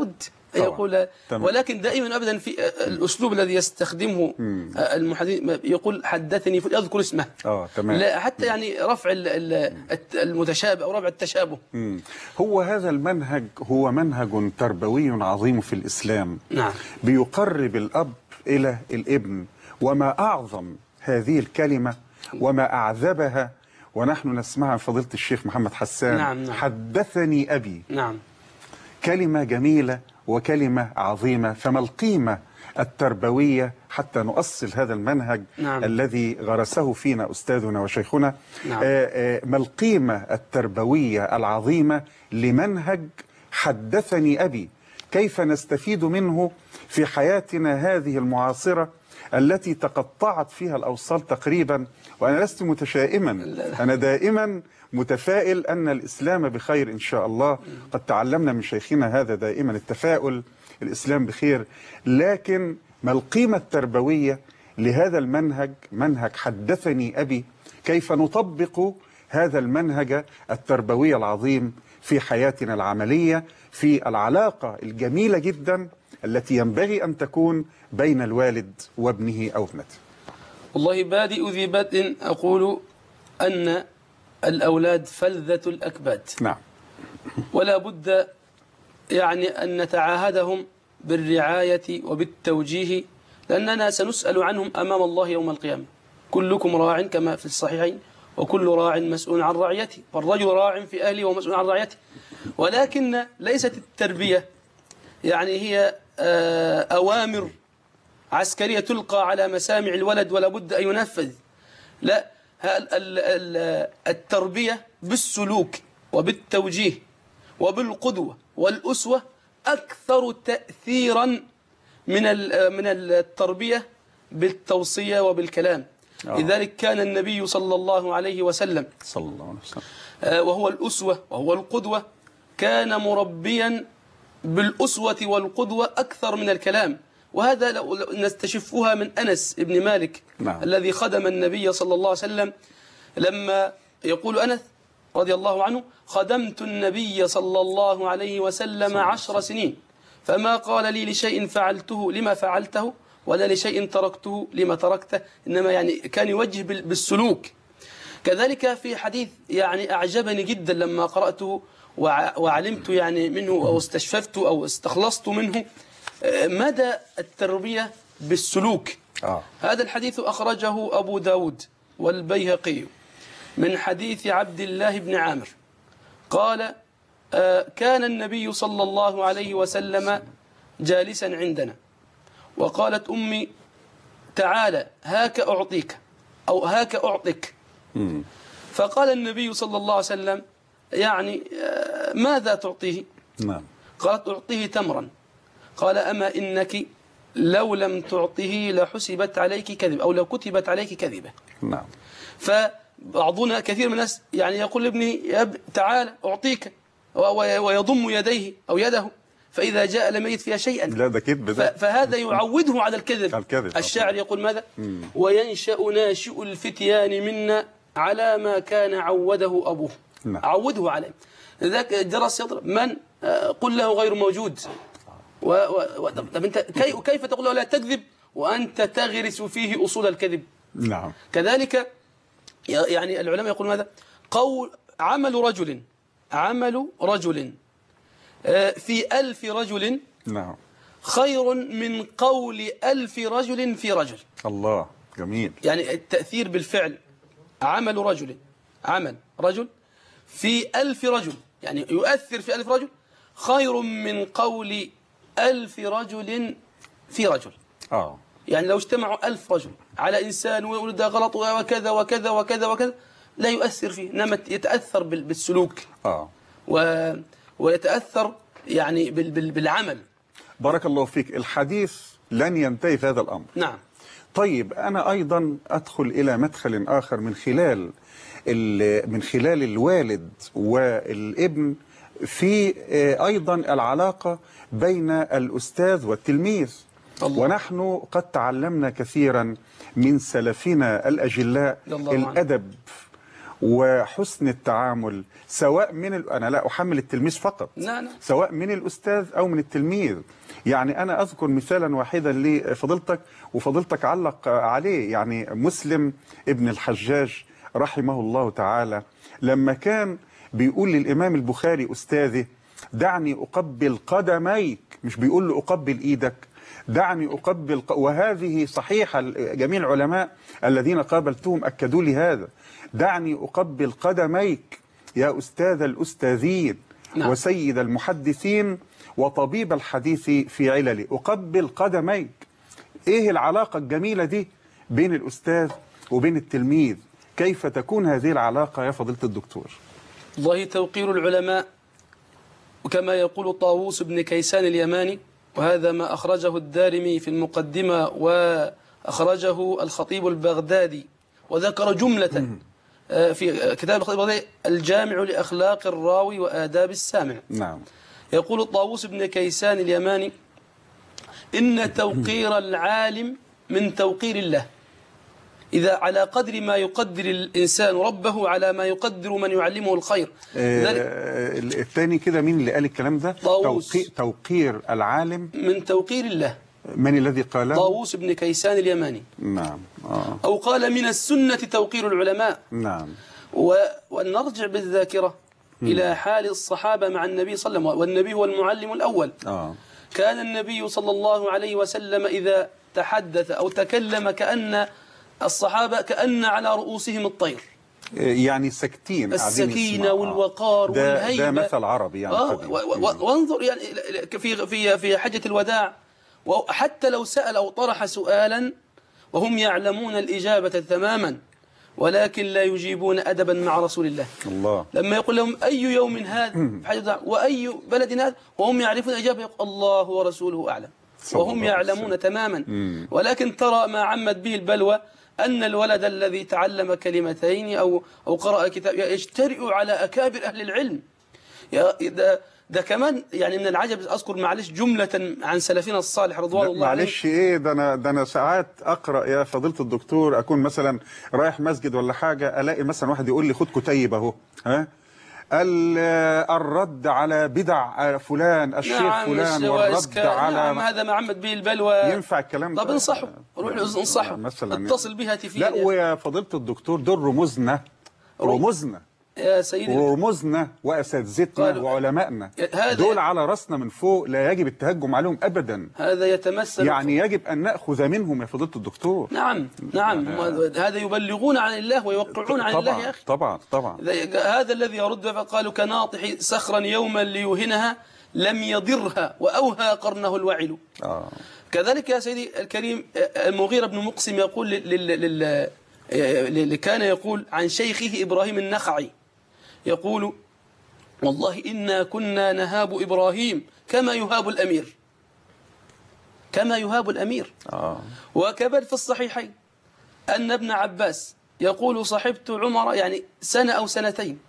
يقول ولكن دائما أبدا في الأسلوب الذي يستخدمه المحدث يقول حدثني يذكر اسمه اه تمام، لا حتى يعني رفع المتشابه أو رفع التشابه. مم. هو هذا المنهج هو منهج تربوي عظيم في الإسلام. نعم. بيقرب الأب إلى الابن، وما أعظم هذه الكلمة وما أعذبها ونحن نسمعها فضيلة الشيخ محمد حسان. نعم نعم. حدثني أبي. نعم. كلمة جميلة وكلمة عظيمة، فما القيمة التربوية حتى نؤصل هذا المنهج نعم. الذي غرسه فينا أستاذنا وشيخنا؟ نعم. آآ آآ ما القيمة التربوية العظيمة لمنهج حدثني أبي؟ كيف نستفيد منه في حياتنا هذه المعاصرة التي تقطعت فيها الأوصال تقريبا؟ وأنا لست متشائما، أنا دائما متفائل أن الإسلام بخير إن شاء الله. قد تعلمنا من شيخنا هذا دائما التفاؤل، الإسلام بخير. لكن ما القيمة التربوية لهذا المنهج، منهج حدثني أبي؟ كيف نطبق هذا المنهج التربوي العظيم في حياتنا العملية، في العلاقة الجميلة جدا التي ينبغي أن تكون بين الوالد وابنه أو ابنته؟ والله بادئ ذي بدء أقول أن الأولاد فلذة الأكباد. نعم. ولا بد يعني أن نتعاهدهم بالرعاية وبالتوجيه، لأننا سنسأل عنهم أمام الله يوم القيامة. كلكم راع كما في الصحيحين، وكل راع مسؤول عن رعيته، فالرجل راع في أهله ومسؤول عن رعيته. ولكن ليست التربية يعني هي أوامر عسكرية تلقى على مسامع الولد ولا بد أن ينفذ. لا، التربية بالسلوك وبالتوجيه وبالقدوة والأسوة أكثر تأثيرا من من التربية بالتوصية وبالكلام. أوه. لذلك كان النبي صلى الله عليه وسلم صلى الله عليه وسلم وهو الأسوة وهو القدوة، كان مربيا بالأسوة والقدوة أكثر من الكلام. وهذا لو نستشفها من أنس بن مالك. نعم. الذي خدم النبي صلى الله عليه وسلم، لما يقول أنس رضي الله عنه: خدمت النبي صلى الله عليه وسلم عشر سنين فما قال لي لشيء فعلته لما فعلته ولا لشيء تركته لما تركته، إنما يعني كان يوجه بالسلوك. كذلك في حديث يعني أعجبني جدا لما قرأته وعلمت يعني منه أو استشففت أو استخلصت منه مدى التربية بالسلوك. آه. هذا الحديث أخرجه أبو داود والبيهقي من حديث عبد الله بن عامر قال: آه كان النبي صلى الله عليه وسلم جالسا عندنا وقالت أمي: تعالى هاك أعطيك أو هاك أعطيك. م. فقال النبي صلى الله عليه وسلم: يعني آه ماذا تعطيه؟ نعم. قالت: أعطيه تمرا. قال: أما إنك لو لم تعطه لحسبت عليك كذب أو لو كتبت عليك كذبة. نعم. فبعضنا كثير من الناس يعني يقول لابنه: تعال أعطيك، ويضم يديه أو يده، فإذا جاء لم يجد فيها شيئا. لا ده كذب ده. فهذا يعوده على الكذب. الكذب. الشاعر يقول ماذا؟ مم. وينشأ ناشئ الفتيان منا على ما كان عوده أبوه. نعم. عوده عليه. ذاك جرس يضرب من قل له غير موجود. و... و... طب انت كي... كيف تقول له لا تكذب وأنت تغرس فيه أصول الكذب؟ نعم. كذلك يعني العلماء يقول ماذا؟ قول عمل رجل عمل رجل في ألف رجل نعم خير من قول ألف رجل في رجل. الله، جميل. يعني التأثير بالفعل، عمل رجل عمل رجل في ألف رجل، يعني يؤثر في ألف رجل خير من قول ألف رجل في رجل. آه. يعني لو اجتمعوا ألف رجل على إنسان ويقول ده غلط وكذا وكذا وكذا وكذا لا يؤثر فيه، إنما يتأثر بالسلوك. آه. و... ويتأثر يعني بال... بال... بالعمل. بارك الله فيك. الحديث لن ينتهي في هذا الأمر. نعم. طيب أنا أيضا أدخل إلى مدخل آخر من خلال ال... من خلال الوالد والابن في أيضا العلاقة بين الأستاذ والتلميذ. الله. ونحن قد تعلمنا كثيرا من سلفنا الأجلاء الأدب وحسن التعامل، سواء من ال... أنا لا أحمل التلميذ فقط، لا لا. سواء من الأستاذ أو من التلميذ. يعني أنا أذكر مثالا واحدا لفضيلتك وفضيلتك علق عليه، يعني مسلم ابن الحجاج رحمه الله تعالى لما كان بيقول للإمام البخاري أستاذه دعني أقبل قدميك، مش بيقول له أقبل إيدك، دعني أقبل ق... وهذه صحيحة، جميع العلماء الذين قابلتهم أكدوا لي هذا، دعني أقبل قدميك يا أستاذ الأستاذين نعم. وسيد المحدثين وطبيب الحديث في علله، أقبل قدميك. إيه العلاقة الجميلة دي بين الأستاذ وبين التلميذ؟ كيف تكون هذه العلاقة يا فضيلة الدكتور؟ والله توقير العلماء، وكما يقول طاووس بن كيسان اليماني، وهذا ما أخرجه الدارمي في المقدمة وأخرجه الخطيب البغدادي وذكر جملة في كتاب الخطيب البغدادي الجامع لأخلاق الراوي وآداب السامع. نعم. يقول طاووس بن كيسان اليماني إن توقير العالم من توقير الله، إذا على قدر ما يقدر الإنسان ربه على ما يقدر من يعلمه الخير. آه الثاني كده مين اللي قال الكلام ده؟ توقي توقير العالم من توقير الله. من الذي قاله؟ طاووس بن كيسان اليماني. نعم. آه. أو قال من السنة توقير العلماء. نعم. ونرجع بالذاكرة إلى حال الصحابة مع النبي صلى الله عليه وسلم، والنبي هو المعلم الأول. آه. كان النبي صلى الله عليه وسلم إذا تحدث أو تكلم كأن الصحابة كأن على رؤوسهم الطير، يعني ساكتين، السكينة والوقار ده والهيبة. ده مثل عربي يعني. آه وانظر يعني في في في حجة الوداع، وحتى لو سأل أو طرح سؤالا وهم يعلمون الإجابة تماما ولكن لا يجيبون أدبا مع رسول الله. الله. لما يقول لهم أي يوم هذا في حجة الوداع وأي بلد هذا وهم يعرفون الإجابة، يقول الله ورسوله أعلم، وهم يعلمون تماما. ولكن ترى ما عمت به البلوى أن الولد الذي تعلم كلمتين أو أو قرأ كتاب يجترئ على أكابر أهل العلم. ده, ده كمان يعني من العجب. أذكر معلش جملة عن سلفنا الصالح رضوان الله عليه. معلش إيه ده أنا ده أنا ساعات أقرأ يا فضيلة الدكتور، أكون مثلا رايح مسجد ولا حاجة، ألاقي مثلا واحد يقول لي خد كتيب أهو، ها الرد على بدع فلان الشيخ نعم فلان والرد على نعم هذا ما عمد به البلوى. ينفع الكلام ده؟ طب انصحه، روح انصحه مثلا، اتصل بها تفيد. لا ويا فضيلة الدكتور دول رموزنا رموزنا يا سيدي، ورموزنا واساتذتنا وعلمائنا دول على راسنا من فوق، لا يجب التهجم عليهم ابدا. هذا يتمثل يعني يجب ان ناخذ منهم يا فضيلة الدكتور. نعم نعم آه. هذا يبلغون عن الله ويوقعون عن الله يا اخي. طبعا طبعا. هذا الذي يرد فقالوا كناطح صخرا يوما ليوهنها لم يضرها واوهى قرنه الوعل. آه. كذلك يا سيدي الكريم المغيرة بن مقسم يقول اللي كان يقول عن شيخه إبراهيم النخعي، يقول والله إنا كنا نهاب إبراهيم كما يهاب الأمير، كما يهاب الأمير. آه. وكذلك في الصحيحين أن ابن عباس يقول صحبت عمر يعني سنة أو سنتين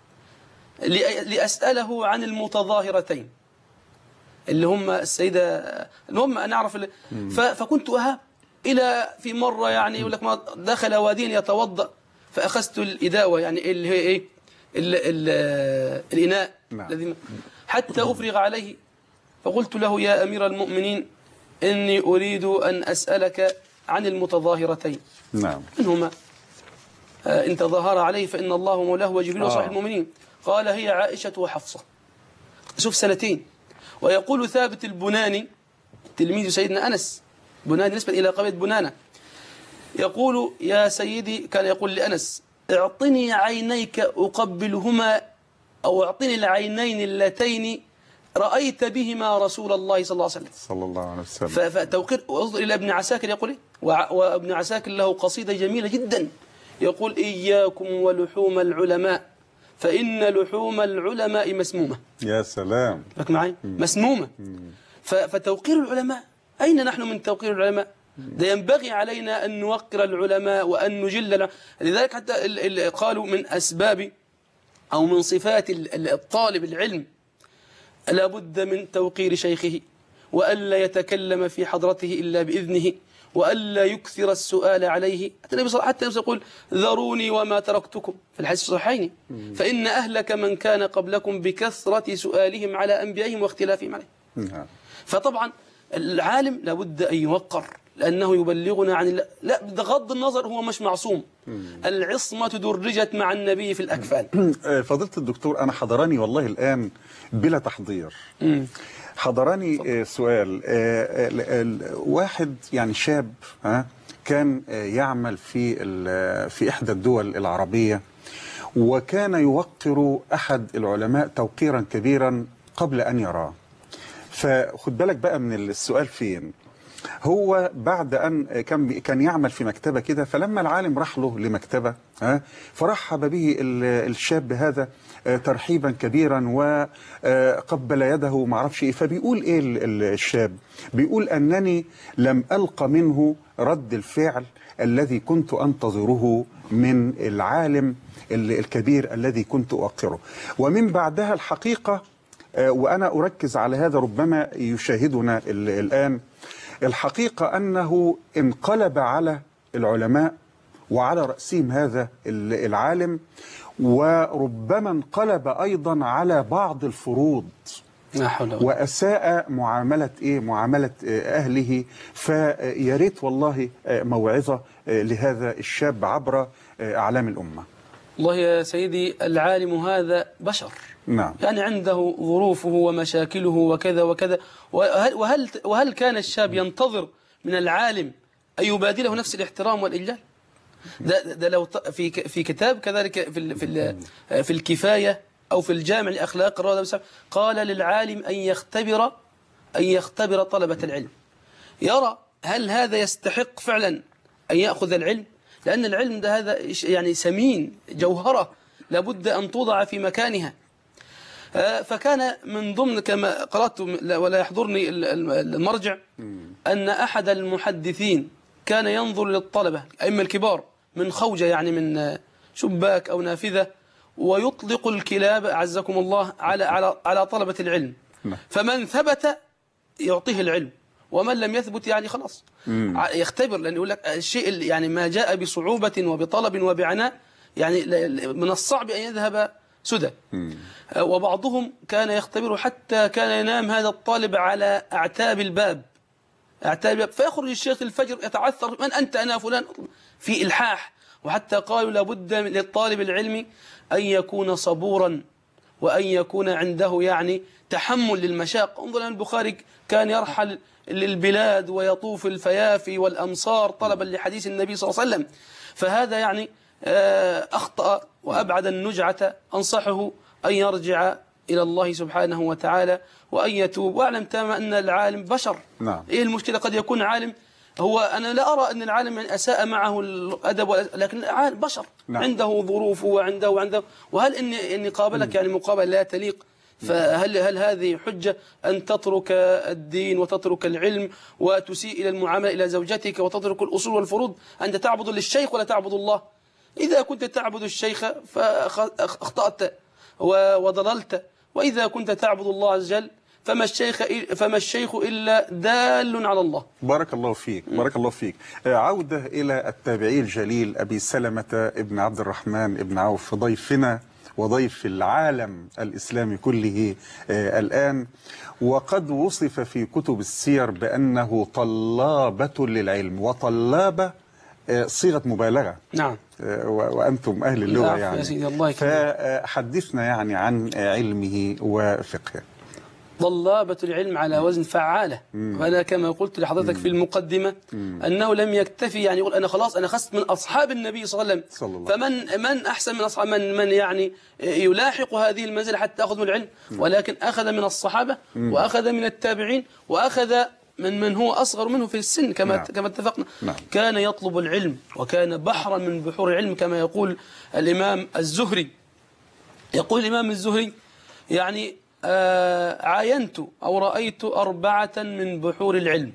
لأسأله عن المتظاهرتين اللي هم السيدة اللي هم نعرف فكنت أهاب إلى في مرة يعني يقول لك ما دخل وادين يتوضأ فأخذت الإداوة يعني اللي هي إيه ال ال الإناء الذي حتى أفرغ عليه، فقلت له يا أمير المؤمنين إني أريد أن أسألك عن المتظاهرتين. نعم. منهما آه إن تظاهر عليه فإن الله مولاه وجبريل وصالح آه. المؤمنين. قال هي عائشة وحفصة. شوف سنتين. ويقول ثابت البناني تلميذ سيدنا أنس، بناني نسبة إلى قبيلة بنانة، يقول يا سيدي كان يقول لأنس اعطني عينيك أقبلهما أو اعطني العينين اللتين رأيت بهما رسول الله صلى الله عليه وسلم صلى الله عليه وسلم. فتوقير. وانظر إلى ابن عساكر يقول إيه؟ وابن عساكر له قصيدة جميلة جدا يقول إياكم ولحوم العلماء فإن لحوم العلماء مسمومة. يا سلام. لك معي مسمومة. فتوقير العلماء، أين نحن من توقير العلماء؟ ده ينبغي علينا أن نوقر العلماء وأن نجل العلماء. لذلك حتى قالوا من أسباب أو من صفات الطالب العلم لابد من توقير شيخه وألا يتكلم في حضرته إلا بإذنه وألا يكثر السؤال عليه. حتى النبي صلى الله عليه وسلم يقول ذروني وما تركتكم في الحديث الصحيحين، فإن أهلك من كان قبلكم بكثرة سؤالهم على أنبيائهم واختلافهم عليه. فطبعا العالم لابد أن يوقر، لأنه يبلغنا عن الله. لا، بغض النظر هو مش معصوم. العصمة درجت مع النبي في الأكفان. فضيلة الدكتور، أنا حضراني والله الآن بلا تحضير، حضراني سؤال. واحد يعني شاب كان يعمل في في إحدى الدول العربية، وكان يوقر أحد العلماء توقيرا كبيرا قبل أن يراه. فخد بالك بقى من السؤال فين. هو بعد أن كان كان يعمل في مكتبة كده، فلما العالم راح له لمكتبة ها فرحب به الشاب هذا ترحيبا كبيرا وقبل يده ما اعرفش ايه. فبيقول ايه الشاب؟ بيقول أنني لم ألق منه رد الفعل الذي كنت أنتظره من العالم الكبير الذي كنت أوقره. ومن بعدها الحقيقة، وأنا أركز على هذا ربما يشاهدنا الآن، الحقيقة أنه انقلب على العلماء وعلى رأسهم هذا العالم، وربما انقلب أيضا على بعض الفروض وأساء معاملة إيه معاملة أهله. فياريت والله موعظة لهذا الشاب عبر أعلام الأمة. والله يا سيدي، العالم هذا بشر، نعم، يعني عنده ظروفه ومشاكله وكذا وكذا. وهل, وهل, وهل كان الشاب ينتظر من العالم أن يبادله نفس الاحترام والإجلال؟ ده, ده لو في في كتاب كذلك في في في الكفاية أو في الجامع لأخلاق الروضة، قال للعالم أن يختبر أن يختبر طلبة العلم، يرى هل هذا يستحق فعلا أن يأخذ العلم، لأن العلم ده هذا يعني سمين، جوهرة لابد أن توضع في مكانها. فكان من ضمن كما قرأت ولا يحضرني المرجع أن أحد المحدثين كان ينظر للطلبة أئمة الكبار من خوجة، يعني من شباك أو نافذة، ويطلق الكلاب أعزكم الله على على على طلبة العلم، فمن ثبت يعطيه العلم، ومن لم يثبت يعني خلاص يختبر، لأن يقول لك الشيء يعني ما جاء بصعوبة وبطلب وبعناء يعني من الصعب أن يذهب سدى. وبعضهم كان يختبر حتى كان ينام هذا الطالب على أعتاب الباب أعتاب الباب فيخرج الشيخ الفجر يتعثر، من أنت؟ أنا فلان، في إلحاح. وحتى قالوا لابد للطالب العلمي أن يكون صبورا وأن يكون عنده يعني تحمل للمشاق. انظر أن البخاري كان يرحل للبلاد ويطوف الفيافي والأمصار طلبا لحديث النبي صلى الله عليه وسلم، فهذا يعني أخطأ وأبعد النجعة. أنصحه أن يرجع إلى الله سبحانه وتعالى وأن يتوب، واعلم تماما أن العالم بشر. نعم. إيه المشكلة؟ قد يكون عالم، هو أنا لا أرى أن العالم أساء معه الأدب، لكن العالم بشر. نعم. عنده ظروفه وعنده وعنده وهل إني إني قابلك يعني مقابلة لا تليق؟ فهل هل هذه حجة أن تترك الدين وتترك العلم وتسيء إلى المعاملة إلى زوجتك وتترك الأصول والفروض؟ أنت تعبد للشيخ ولا تعبد الله؟ إذا كنت تعبد الشيخ فأخطأت وضللت، وإذا كنت تعبد الله عز وجل فما الشيخ فما الشيخ إلا دال على الله. بارك الله فيك، بارك الله فيك. عودة إلى التابعي الجليل أبي سلمة ابن عبد الرحمن ابن عوف، ضيفنا وضيف العالم الإسلامي كله الآن، وقد وصف في كتب السير بأنه طلابة للعلم، وطلابة صيغة مبالغة. نعم. وأنتم أهل اللغة يعني. يا سيدي الله يكرمك. فحدثنا يعني عن علمه وفقهه. طلابة العلم على وزن فعالة. وأنا كما قلت لحضرتك في المقدمة أنه لم يكتفي يعني يقول أنا خلاص أنا خست من أصحاب النبي صلى الله عليه وسلم، فمن من أحسن من أصحاب من من يعني يلاحق هذه المنزلة حتى أخذ من العلم، ولكن أخذ من الصحابة وأخذ من التابعين وأخذ من من هو أصغر منه في السن كما نعم. كما اتفقنا. نعم. كان يطلب العلم وكان بحرا من بحور العلم كما يقول الإمام الزهري. يقول الإمام الزهري يعني آه عاينت أو رأيت أربعة من بحور العلم،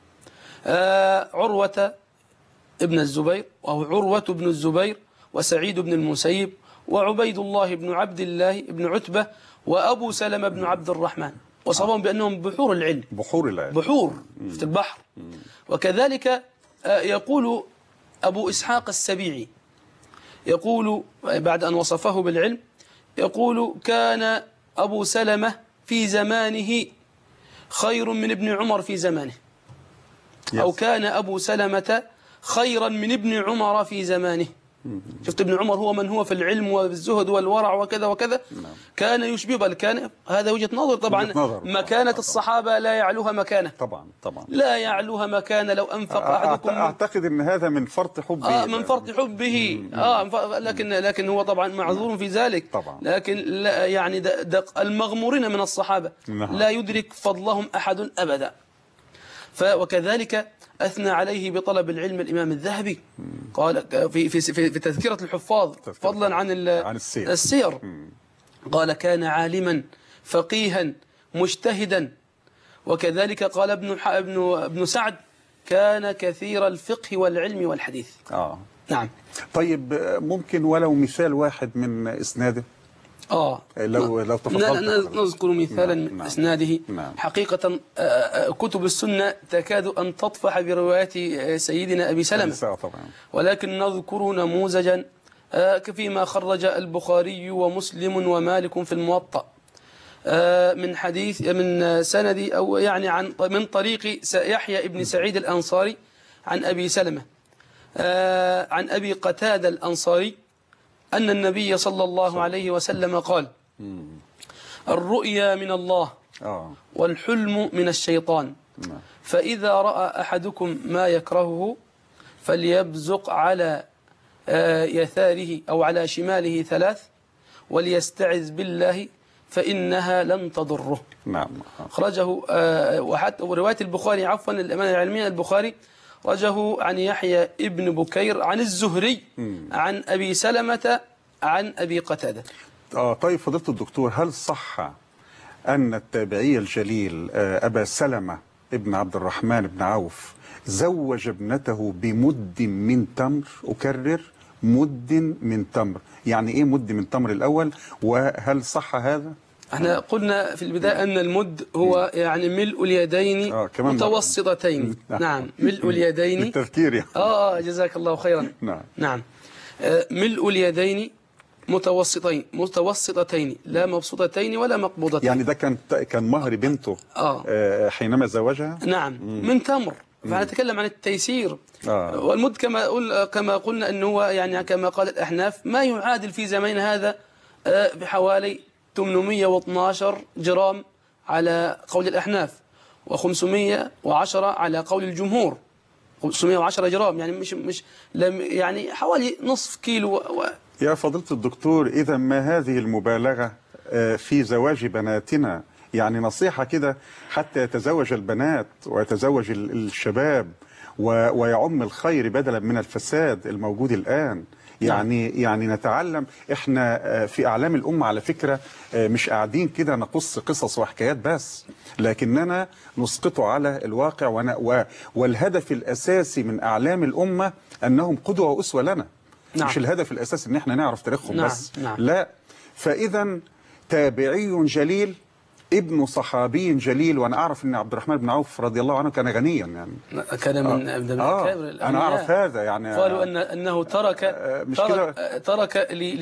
آه عروة ابن الزبير أو عروة بن الزبير وسعيد بن المسيب وعبيد الله بن عبد الله بن عتبة وأبو سلمة بن عبد الرحمن، وصفهم بأنهم بحور العلم. بحور العلم، بحور في البحر. وكذلك يقول أبو إسحاق السبيعي، يقول بعد أن وصفه بالعلم، يقول كان أبو سلمة في زمانه خير من ابن عمر في زمانه، أو كان أبو سلمة خيرا من ابن عمر في زمانه. شفت ابن عمر هو من هو في العلم والزهد والورع وكذا وكذا، كان يشبه، بل كان هذا وجهة نظر طبعا. مكانة الصحابة لا يعلوها مكانة، طبعا طبعا لا يعلوها مكانة. لو أنفق أحدكم، أعتقد أن هذا من فرط حبه، آه من فرط حبه، آه لكن لكن هو طبعا معذور في ذلك طبعا. لكن لا يعني دق المغمورين من الصحابة لا يدرك فضلهم أحد أبدا. وكذلك أثنى عليه بطلب العلم الإمام الذهبي، قال في في في تذكرة الحفاظ فضلا عن عن السير, السير قال كان عالما فقيها مجتهدا. وكذلك قال ابن ابن ابن سعد كان كثير الفقه والعلم والحديث. آه. نعم. طيب ممكن ولو مثال واحد من إسناده؟ آه لو لو تفضلت نذكر مثالا من نعم. إسناده. نعم. حقيقة كتب السنة تكاد أن تطفح بروايات سيدنا أبي سلمة، ولكن نذكر نموذجا فيما خرج البخاري ومسلم ومالك في الموطأ من حديث من سند أو يعني عن من طريق يحيى ابن سعيد الأنصاري عن أبي سلمة عن أبي قتادة الأنصاري أن النبي صلى الله عليه وسلم قال: الرؤيا من الله والحلم من الشيطان، فإذا رأى أحدكم ما يكرهه فليبزق على يساره أو على شماله ثلاث وليستعذ بالله فإنها لن تضره. نعم. خرجه وحتى رواية البخاري عفوا الأمانة العلمية البخاري رجه عن يحيى ابن بكير عن الزهري عن أبي سلمة عن أبي قتادة. آه طيب فضيلة الدكتور، هل صح أن التابعي الجليل أبا سلمة ابن عبد الرحمن بن عوف زوج ابنته بمد من تمر؟ أكرر، مد من تمر. يعني إيه مد من تمر الأول، وهل صح هذا؟ احنا قلنا في البداية أن المد هو يعني ملء اليدين آه متوسطتين. نعم، ملء اليدين بالتذكير يعني. آه جزاك الله خيرا. نعم نعم آه ملء اليدين متوسطين متوسطتين لا مبسوطتين ولا مقبوضتين. يعني ده كان كان مهر بنته آه. آه حينما زوجها. نعم مم. من تمر. فنتكلم عن التيسير. آه. والمد كما قل كما قلنا أنه هو يعني كما قال الأحناف ما يعادل في زمان هذا آه بحوالي ثمانمئة واثني عشر جرام على قول الأحناف وخمسمئة وعشرة على قول الجمهور. خمسمئة وعشرة جرام يعني مش مش لم يعني حوالي نصف كيلو و... يا فضيلة الدكتور، إذا ما هذه المبالغة في زواج بناتنا؟ يعني نصيحة كده حتى يتزوج البنات ويتزوج الشباب ويعم الخير بدلا من الفساد الموجود الآن. يعني نعم. يعني نتعلم احنا في اعلام الامه على فكره مش قاعدين كده نقص قصص وحكايات بس، لكننا نسقطه على الواقع، والهدف الاساسي من اعلام الامه انهم قدوه واسوه لنا. نعم. مش الهدف الاساسي ان احنا نعرف تاريخهم نعم. بس. نعم. لا، فاذا تابعي جليل ابن صحابي جليل، وانا اعرف ان عبد الرحمن بن عوف رضي الله عنه كان غنيا يعني كان من آه. من آه. انا اعرف هذا يعني قالوا ان انه ترك آه مش ترك, آه ترك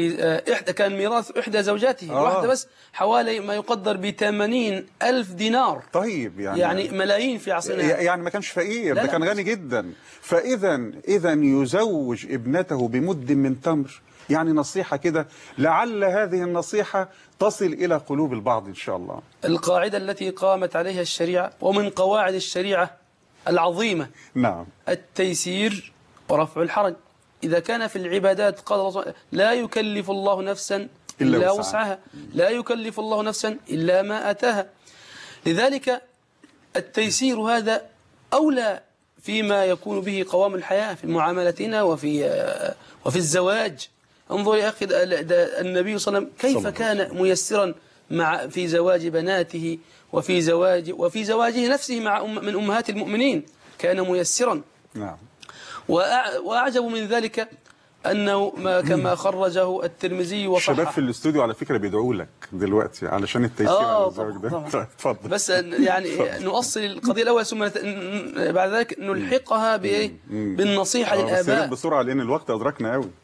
احدى كان ميراث احدى زوجاته آه. واحده بس حوالي ما يقدر ب ثمانين ألف دينار. طيب يعني يعني ملايين في عصرنا، يعني ما كانش فقير، ده كان غني جدا. فاذا اذا يزوج ابنته بمد من تمر، يعني نصيحة كده لعل هذه النصيحة تصل إلى قلوب البعض إن شاء الله. القاعدة التي قامت عليها الشريعة ومن قواعد الشريعة العظيمة نعم التيسير ورفع الحرج. إذا كان في العبادات قال لا يكلف الله نفسا إلا, إلا وسعها، لا يكلف الله نفسا إلا ما أتاها. لذلك التيسير هذا أولى فيما يكون به قوام الحياة في معاملتنا وفي وفي الزواج. انظر يا أخي النبي صلى الله عليه وسلم كيف كان ميسرا مع في زواج بناته وفي زواج وفي زواجه نفسه مع أم من أمهات المؤمنين، كان ميسرا. نعم. وأعجب من ذلك أنه ما كما خرجه الترمذي وصححه. الشباب في الاستوديو على فكرة بيدعوا لك دلوقتي علشان التيسير على الزواج ده. اتفضل. بس يعني نؤصل القضية الأول ثم بعد ذلك نلحقها بإيه؟ بالنصيحة للآباء. بسرعة لأن الوقت أدركنا قوي.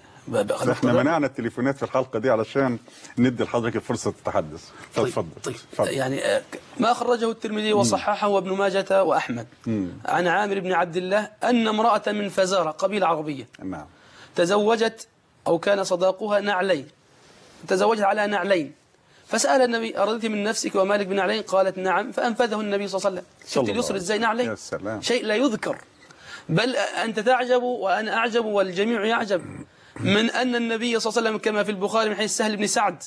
احنا منعنا التليفونات في الحلقة دي علشان ندي لحضرتك الفرصة تتحدث. اتفضل. طيب. طيب. يعني ما خرجه الترمذي وصححه وابن ماجه وأحمد مم. عن عامر بن عبد الله أن امرأة من فزارة قبيلة عربية نعم تزوجت أو كان صداقها نعلين، تزوجت على نعلين، فسأل النبي أرضيت من نفسك ومالك بنعلين؟ قالت نعم، فأنفذه النبي صلى الله عليه وسلم. شفت اليسر ازاي نعلين؟ شيء لا يذكر، بل أنت تعجب وأنا أعجب والجميع يعجب من أن النبي صلى الله عليه وسلم كما في البخاري من حديث سهل بن سعد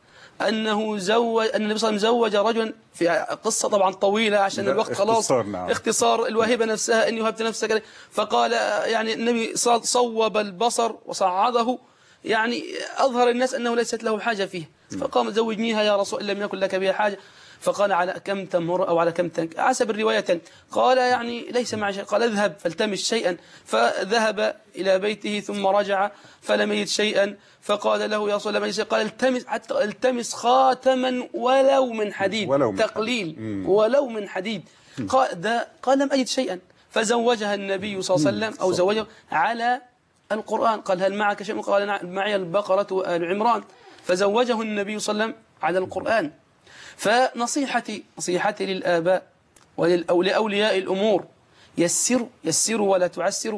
أنه زوج أن النبي صلى الله عليه وسلم زوج رجلا، في قصة طبعا طويلة عشان الوقت خلاص اختصار, نعم. اختصار الواهبة نفسها أن وهبت نفسك، فقال يعني النبي صوب البصر وصعده، يعني أظهر الناس أنه ليست له حاجة فيه، فقام زوجنيها يا رسول الله لم يكن لك بها حاجة، فقال على كم تمر أو على كم تنك حسب الرواية، قال يعني ليس معي شيء، قال اذهب فالتمس شيئا، فذهب إلى بيته ثم رجع فلم يجد شيئا، فقال له يا رسول الله قال التمس حتى التمس خاتما ولو من حديد، ولو من تقليل حديد. ولو من حديد، قال ده قال لم أجد شيئا، فزوجها النبي صلى الله عليه وسلم أو زوجه على القرآن، قال هل معك شيء؟ قال معي البقرة وآل عمران، فزوجه النبي صلى الله عليه وسلم على القرآن. فنصيحتي نصيحتي للآباء ولأولياء الأمور، يسروا يسروا ولا تعسروا،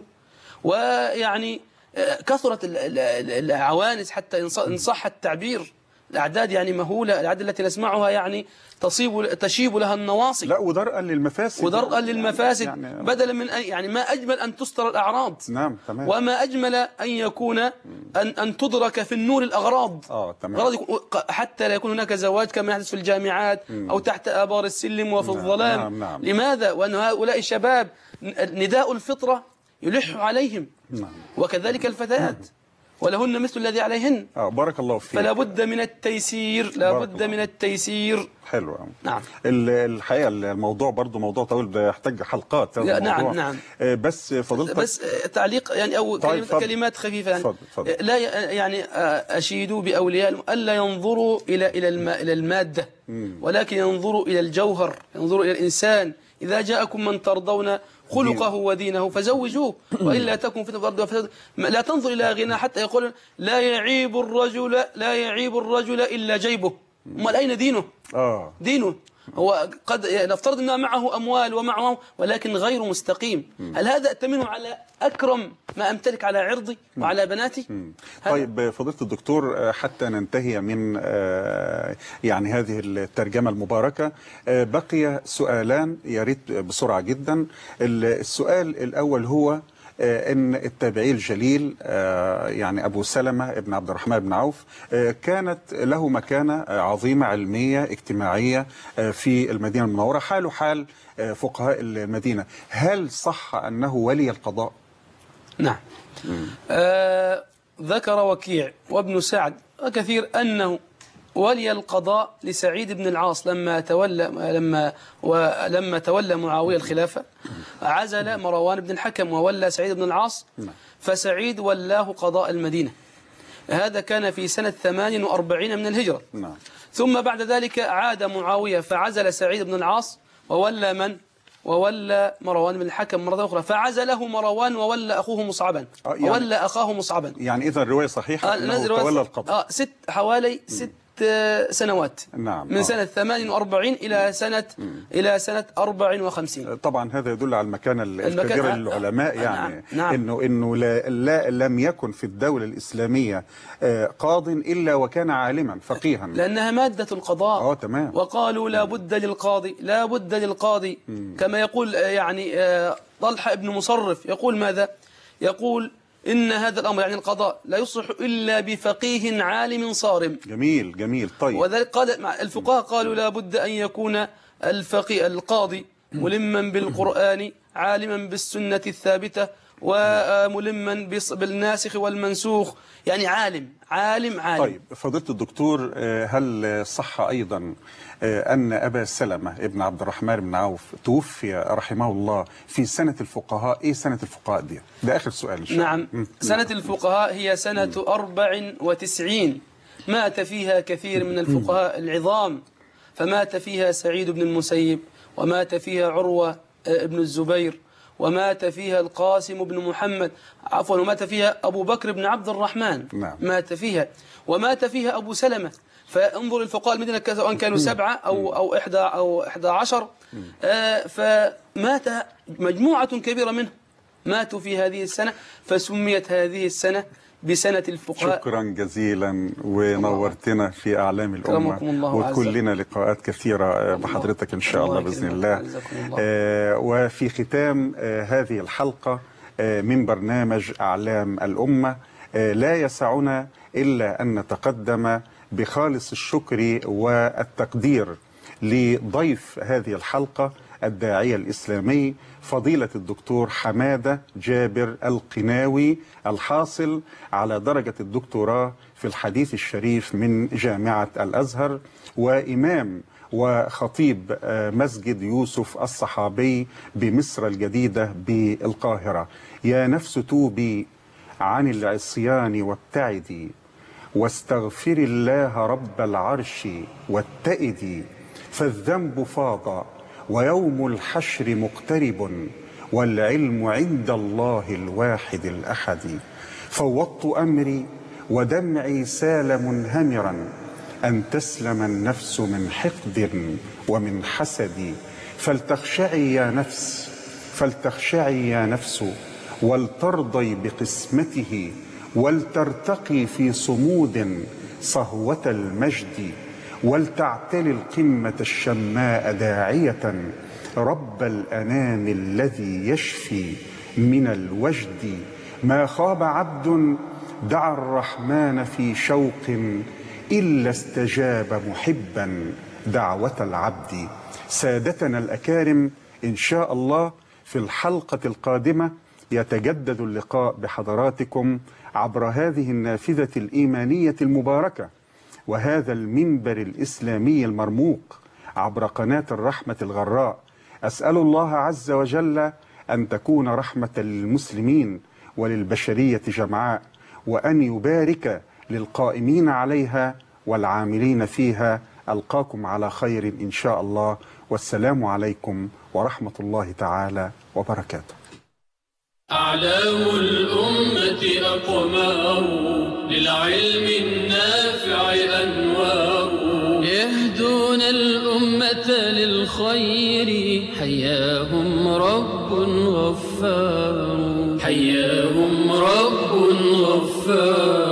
ويعني كثرت العوانس حتى إن صح التعبير، الأعداد يعني مهولة، الأعداد التي نسمعها يعني تصيب تشيب لها النواصي، لا ودرءا للمفاسد ودرءا للمفاسد يعني بدلا من أن يعني ما أجمل أن تستر الأعراض، نعم تمام، وما أجمل أن يكون أن أن تدرك في النور الأغراض، اه تمام، حتى لا يكون هناك زواج كما يحدث في الجامعات م. أو تحت آبار السلم وفي نعم الظلام نعم نعم. لماذا؟ وأن هؤلاء الشباب نداء الفطرة يلح عليهم نعم. وكذلك الفتيات ولهن مثل الذي عليهن. اه بارك الله فيك. فلا بد من التيسير، لا بد من التيسير. حلو. نعم. الحقيقه الموضوع برضو موضوع طويل ده يحتاج حلقات. نعم نعم. بس فضلتك بس تعليق يعني او طيب كلمات, كلمات خفيفه يعني. فضل فضل. لا يعني اشيدوا باولياء الا ينظروا الى الى الى الماده مم. ولكن ينظروا الى الجوهر، ينظروا الى الانسان. اذا جاءكم من ترضون خلقه ودينه فزوجوه والا تكن فتنة في الارض وفساد. لا تنظر الى غنى حتى يقول لا يعيب الرجل لا يعيب الرجل الا جيبه. امال اين دينه؟ اه دينه هو قد نفترض انه معه اموال ومعه ولكن غير مستقيم. هل هذا اتمنه على اكرم ما امتلك على عرضي وعلى بناتي؟ طيب فضيلة الدكتور، حتى ننتهي من يعني هذه الترجمة المباركة بقي سؤالان يا ريت بسرعة جدا. السؤال الاول هو ان التابعي الجليل يعني ابو سلمة ابن عبد الرحمن بن عوف كانت له مكانة عظيمة علمية اجتماعية في المدينة المنورة، حاله حال فقهاء المدينة، هل صح انه ولي القضاء؟ نعم. آه ذكر وكيع وابن سعد وكثير انه ولي القضاء لسعيد بن العاص لما تولى لما ولما تولى معاوية الخلافة، عزل مروان بن الحكم وولى سعيد بن العاص، فسعيد ولاه قضاء المدينة. هذا كان في سنة ثمان وأربعين من الهجرة. ثم بعد ذلك عاد معاوية فعزل سعيد بن العاص وولى من؟ وولى مروان بن الحكم مرة أخرى، فعزله مروان وولى أخوه مصعبا، يعني وولى أخاه مصعبا. يعني إذا الرواية صحيحة آه أنه تولى القضاء. آه ست حوالي ست سنوات. نعم. من سنة ثمان وأربعين إلى سنة مم. إلى سنة أربع وخمسين. طبعا هذا يدل على المكانة الكبيرة للعلماء، يعني نعم. نعم. إنه إنه لا, لا لم يكن في الدولة الإسلامية قاض إلا وكان عالما فقيها، لأنها مادة القضاء. اه تمام. وقالوا لا بد للقاضي لا بد للقاضي مم. كما يقول يعني طلحة ابن مصرف يقول ماذا؟ يقول إن هذا الأمر يعني القضاء لا يصلح إلا بفقيه عالم صارم. جميل جميل. طيب وذلك قال الفقهاء قالوا لا بد أن يكون الفقيه القاضي ملما بالقرآن عالما بالسنة الثابتة وملما بالناسخ والمنسوخ، يعني عالم عالم عالم. طيب فضيلة الدكتور، هل صح أيضا أن أبا سلمة ابن عبد الرحمن بن عوف توفي رحمه الله في سنة الفقهاء؟ إيه سنة الفقهاء دي؟ ده آخر سؤال إن شاء الله. نعم م. سنة الفقهاء هي سنة أربع وتسعين، مات فيها كثير من الفقهاء العظام، فمات فيها سعيد بن المسيب، ومات فيها عروة ابن الزبير، ومات فيها القاسم بن محمد، عفوا ومات فيها أبو بكر بن عبد الرحمن. نعم. مات فيها، ومات فيها أبو سلمة. فانظر الفقهاء المدينة سواء كانوا سبعة أو أو إحدى أو إحدى عشر، آه فمات مجموعة كبيرة منهم ماتوا في هذه السنة، فسميت هذه السنة بسنة الفقهاء. شكرا جزيلا، ونورتنا في أعلام الأمة، وكلنا لقاءات كثيرة بحضرتك إن شاء الله بإذن الله. آه وفي ختام آه هذه الحلقة آه من برنامج أعلام الأمة، آه لا يسعنا إلا أن نتقدم بخالص الشكر والتقدير لضيف هذه الحلقة الداعية الإسلامي فضيلة الدكتور حمادة جابر القناوي، الحاصل على درجة الدكتوراه في الحديث الشريف من جامعة الأزهر، وإمام وخطيب مسجد يوسف الصحابي بمصر الجديدة بالقاهرة. يا نفس توبي عن العصيان وابتعدي، واستغفر الله رب العرش واتئدي، فالذنب فاض ويوم الحشر مقترب، والعلم عند الله الواحد الأحد. فوضت أمري ودمعي سال منهمرا، أن تسلم النفس من حقد ومن حسد. فلتخشعي يا نفس فلتخشعي يا نفس ولترضي بقسمته، ولترتقي في صمود صهوة المجد، ولتعتلي القمة الشماء داعية رب الأنام الذي يشفي من الوجد. ما خاب عبد دعا الرحمن في شوق، إلا استجاب محبا دعوة العبد. سادتنا الأكارم، إن شاء الله في الحلقة القادمة يتجدد اللقاء بحضراتكم عبر هذه النافذة الإيمانية المباركة وهذا المنبر الإسلامي المرموق عبر قناة الرحمة الغراء. أسأل الله عز وجل أن تكون رحمة للمسلمين وللبشرية جمعاء، وأن يبارك للقائمين عليها والعاملين فيها. ألقاكم على خير إن شاء الله، والسلام عليكم ورحمة الله تعالى وبركاته. أعلام الأمة أقمار، للعلم النافع أنوار، يهدون الأمة للخير، حياهم رب غفار، حياهم رب غفار.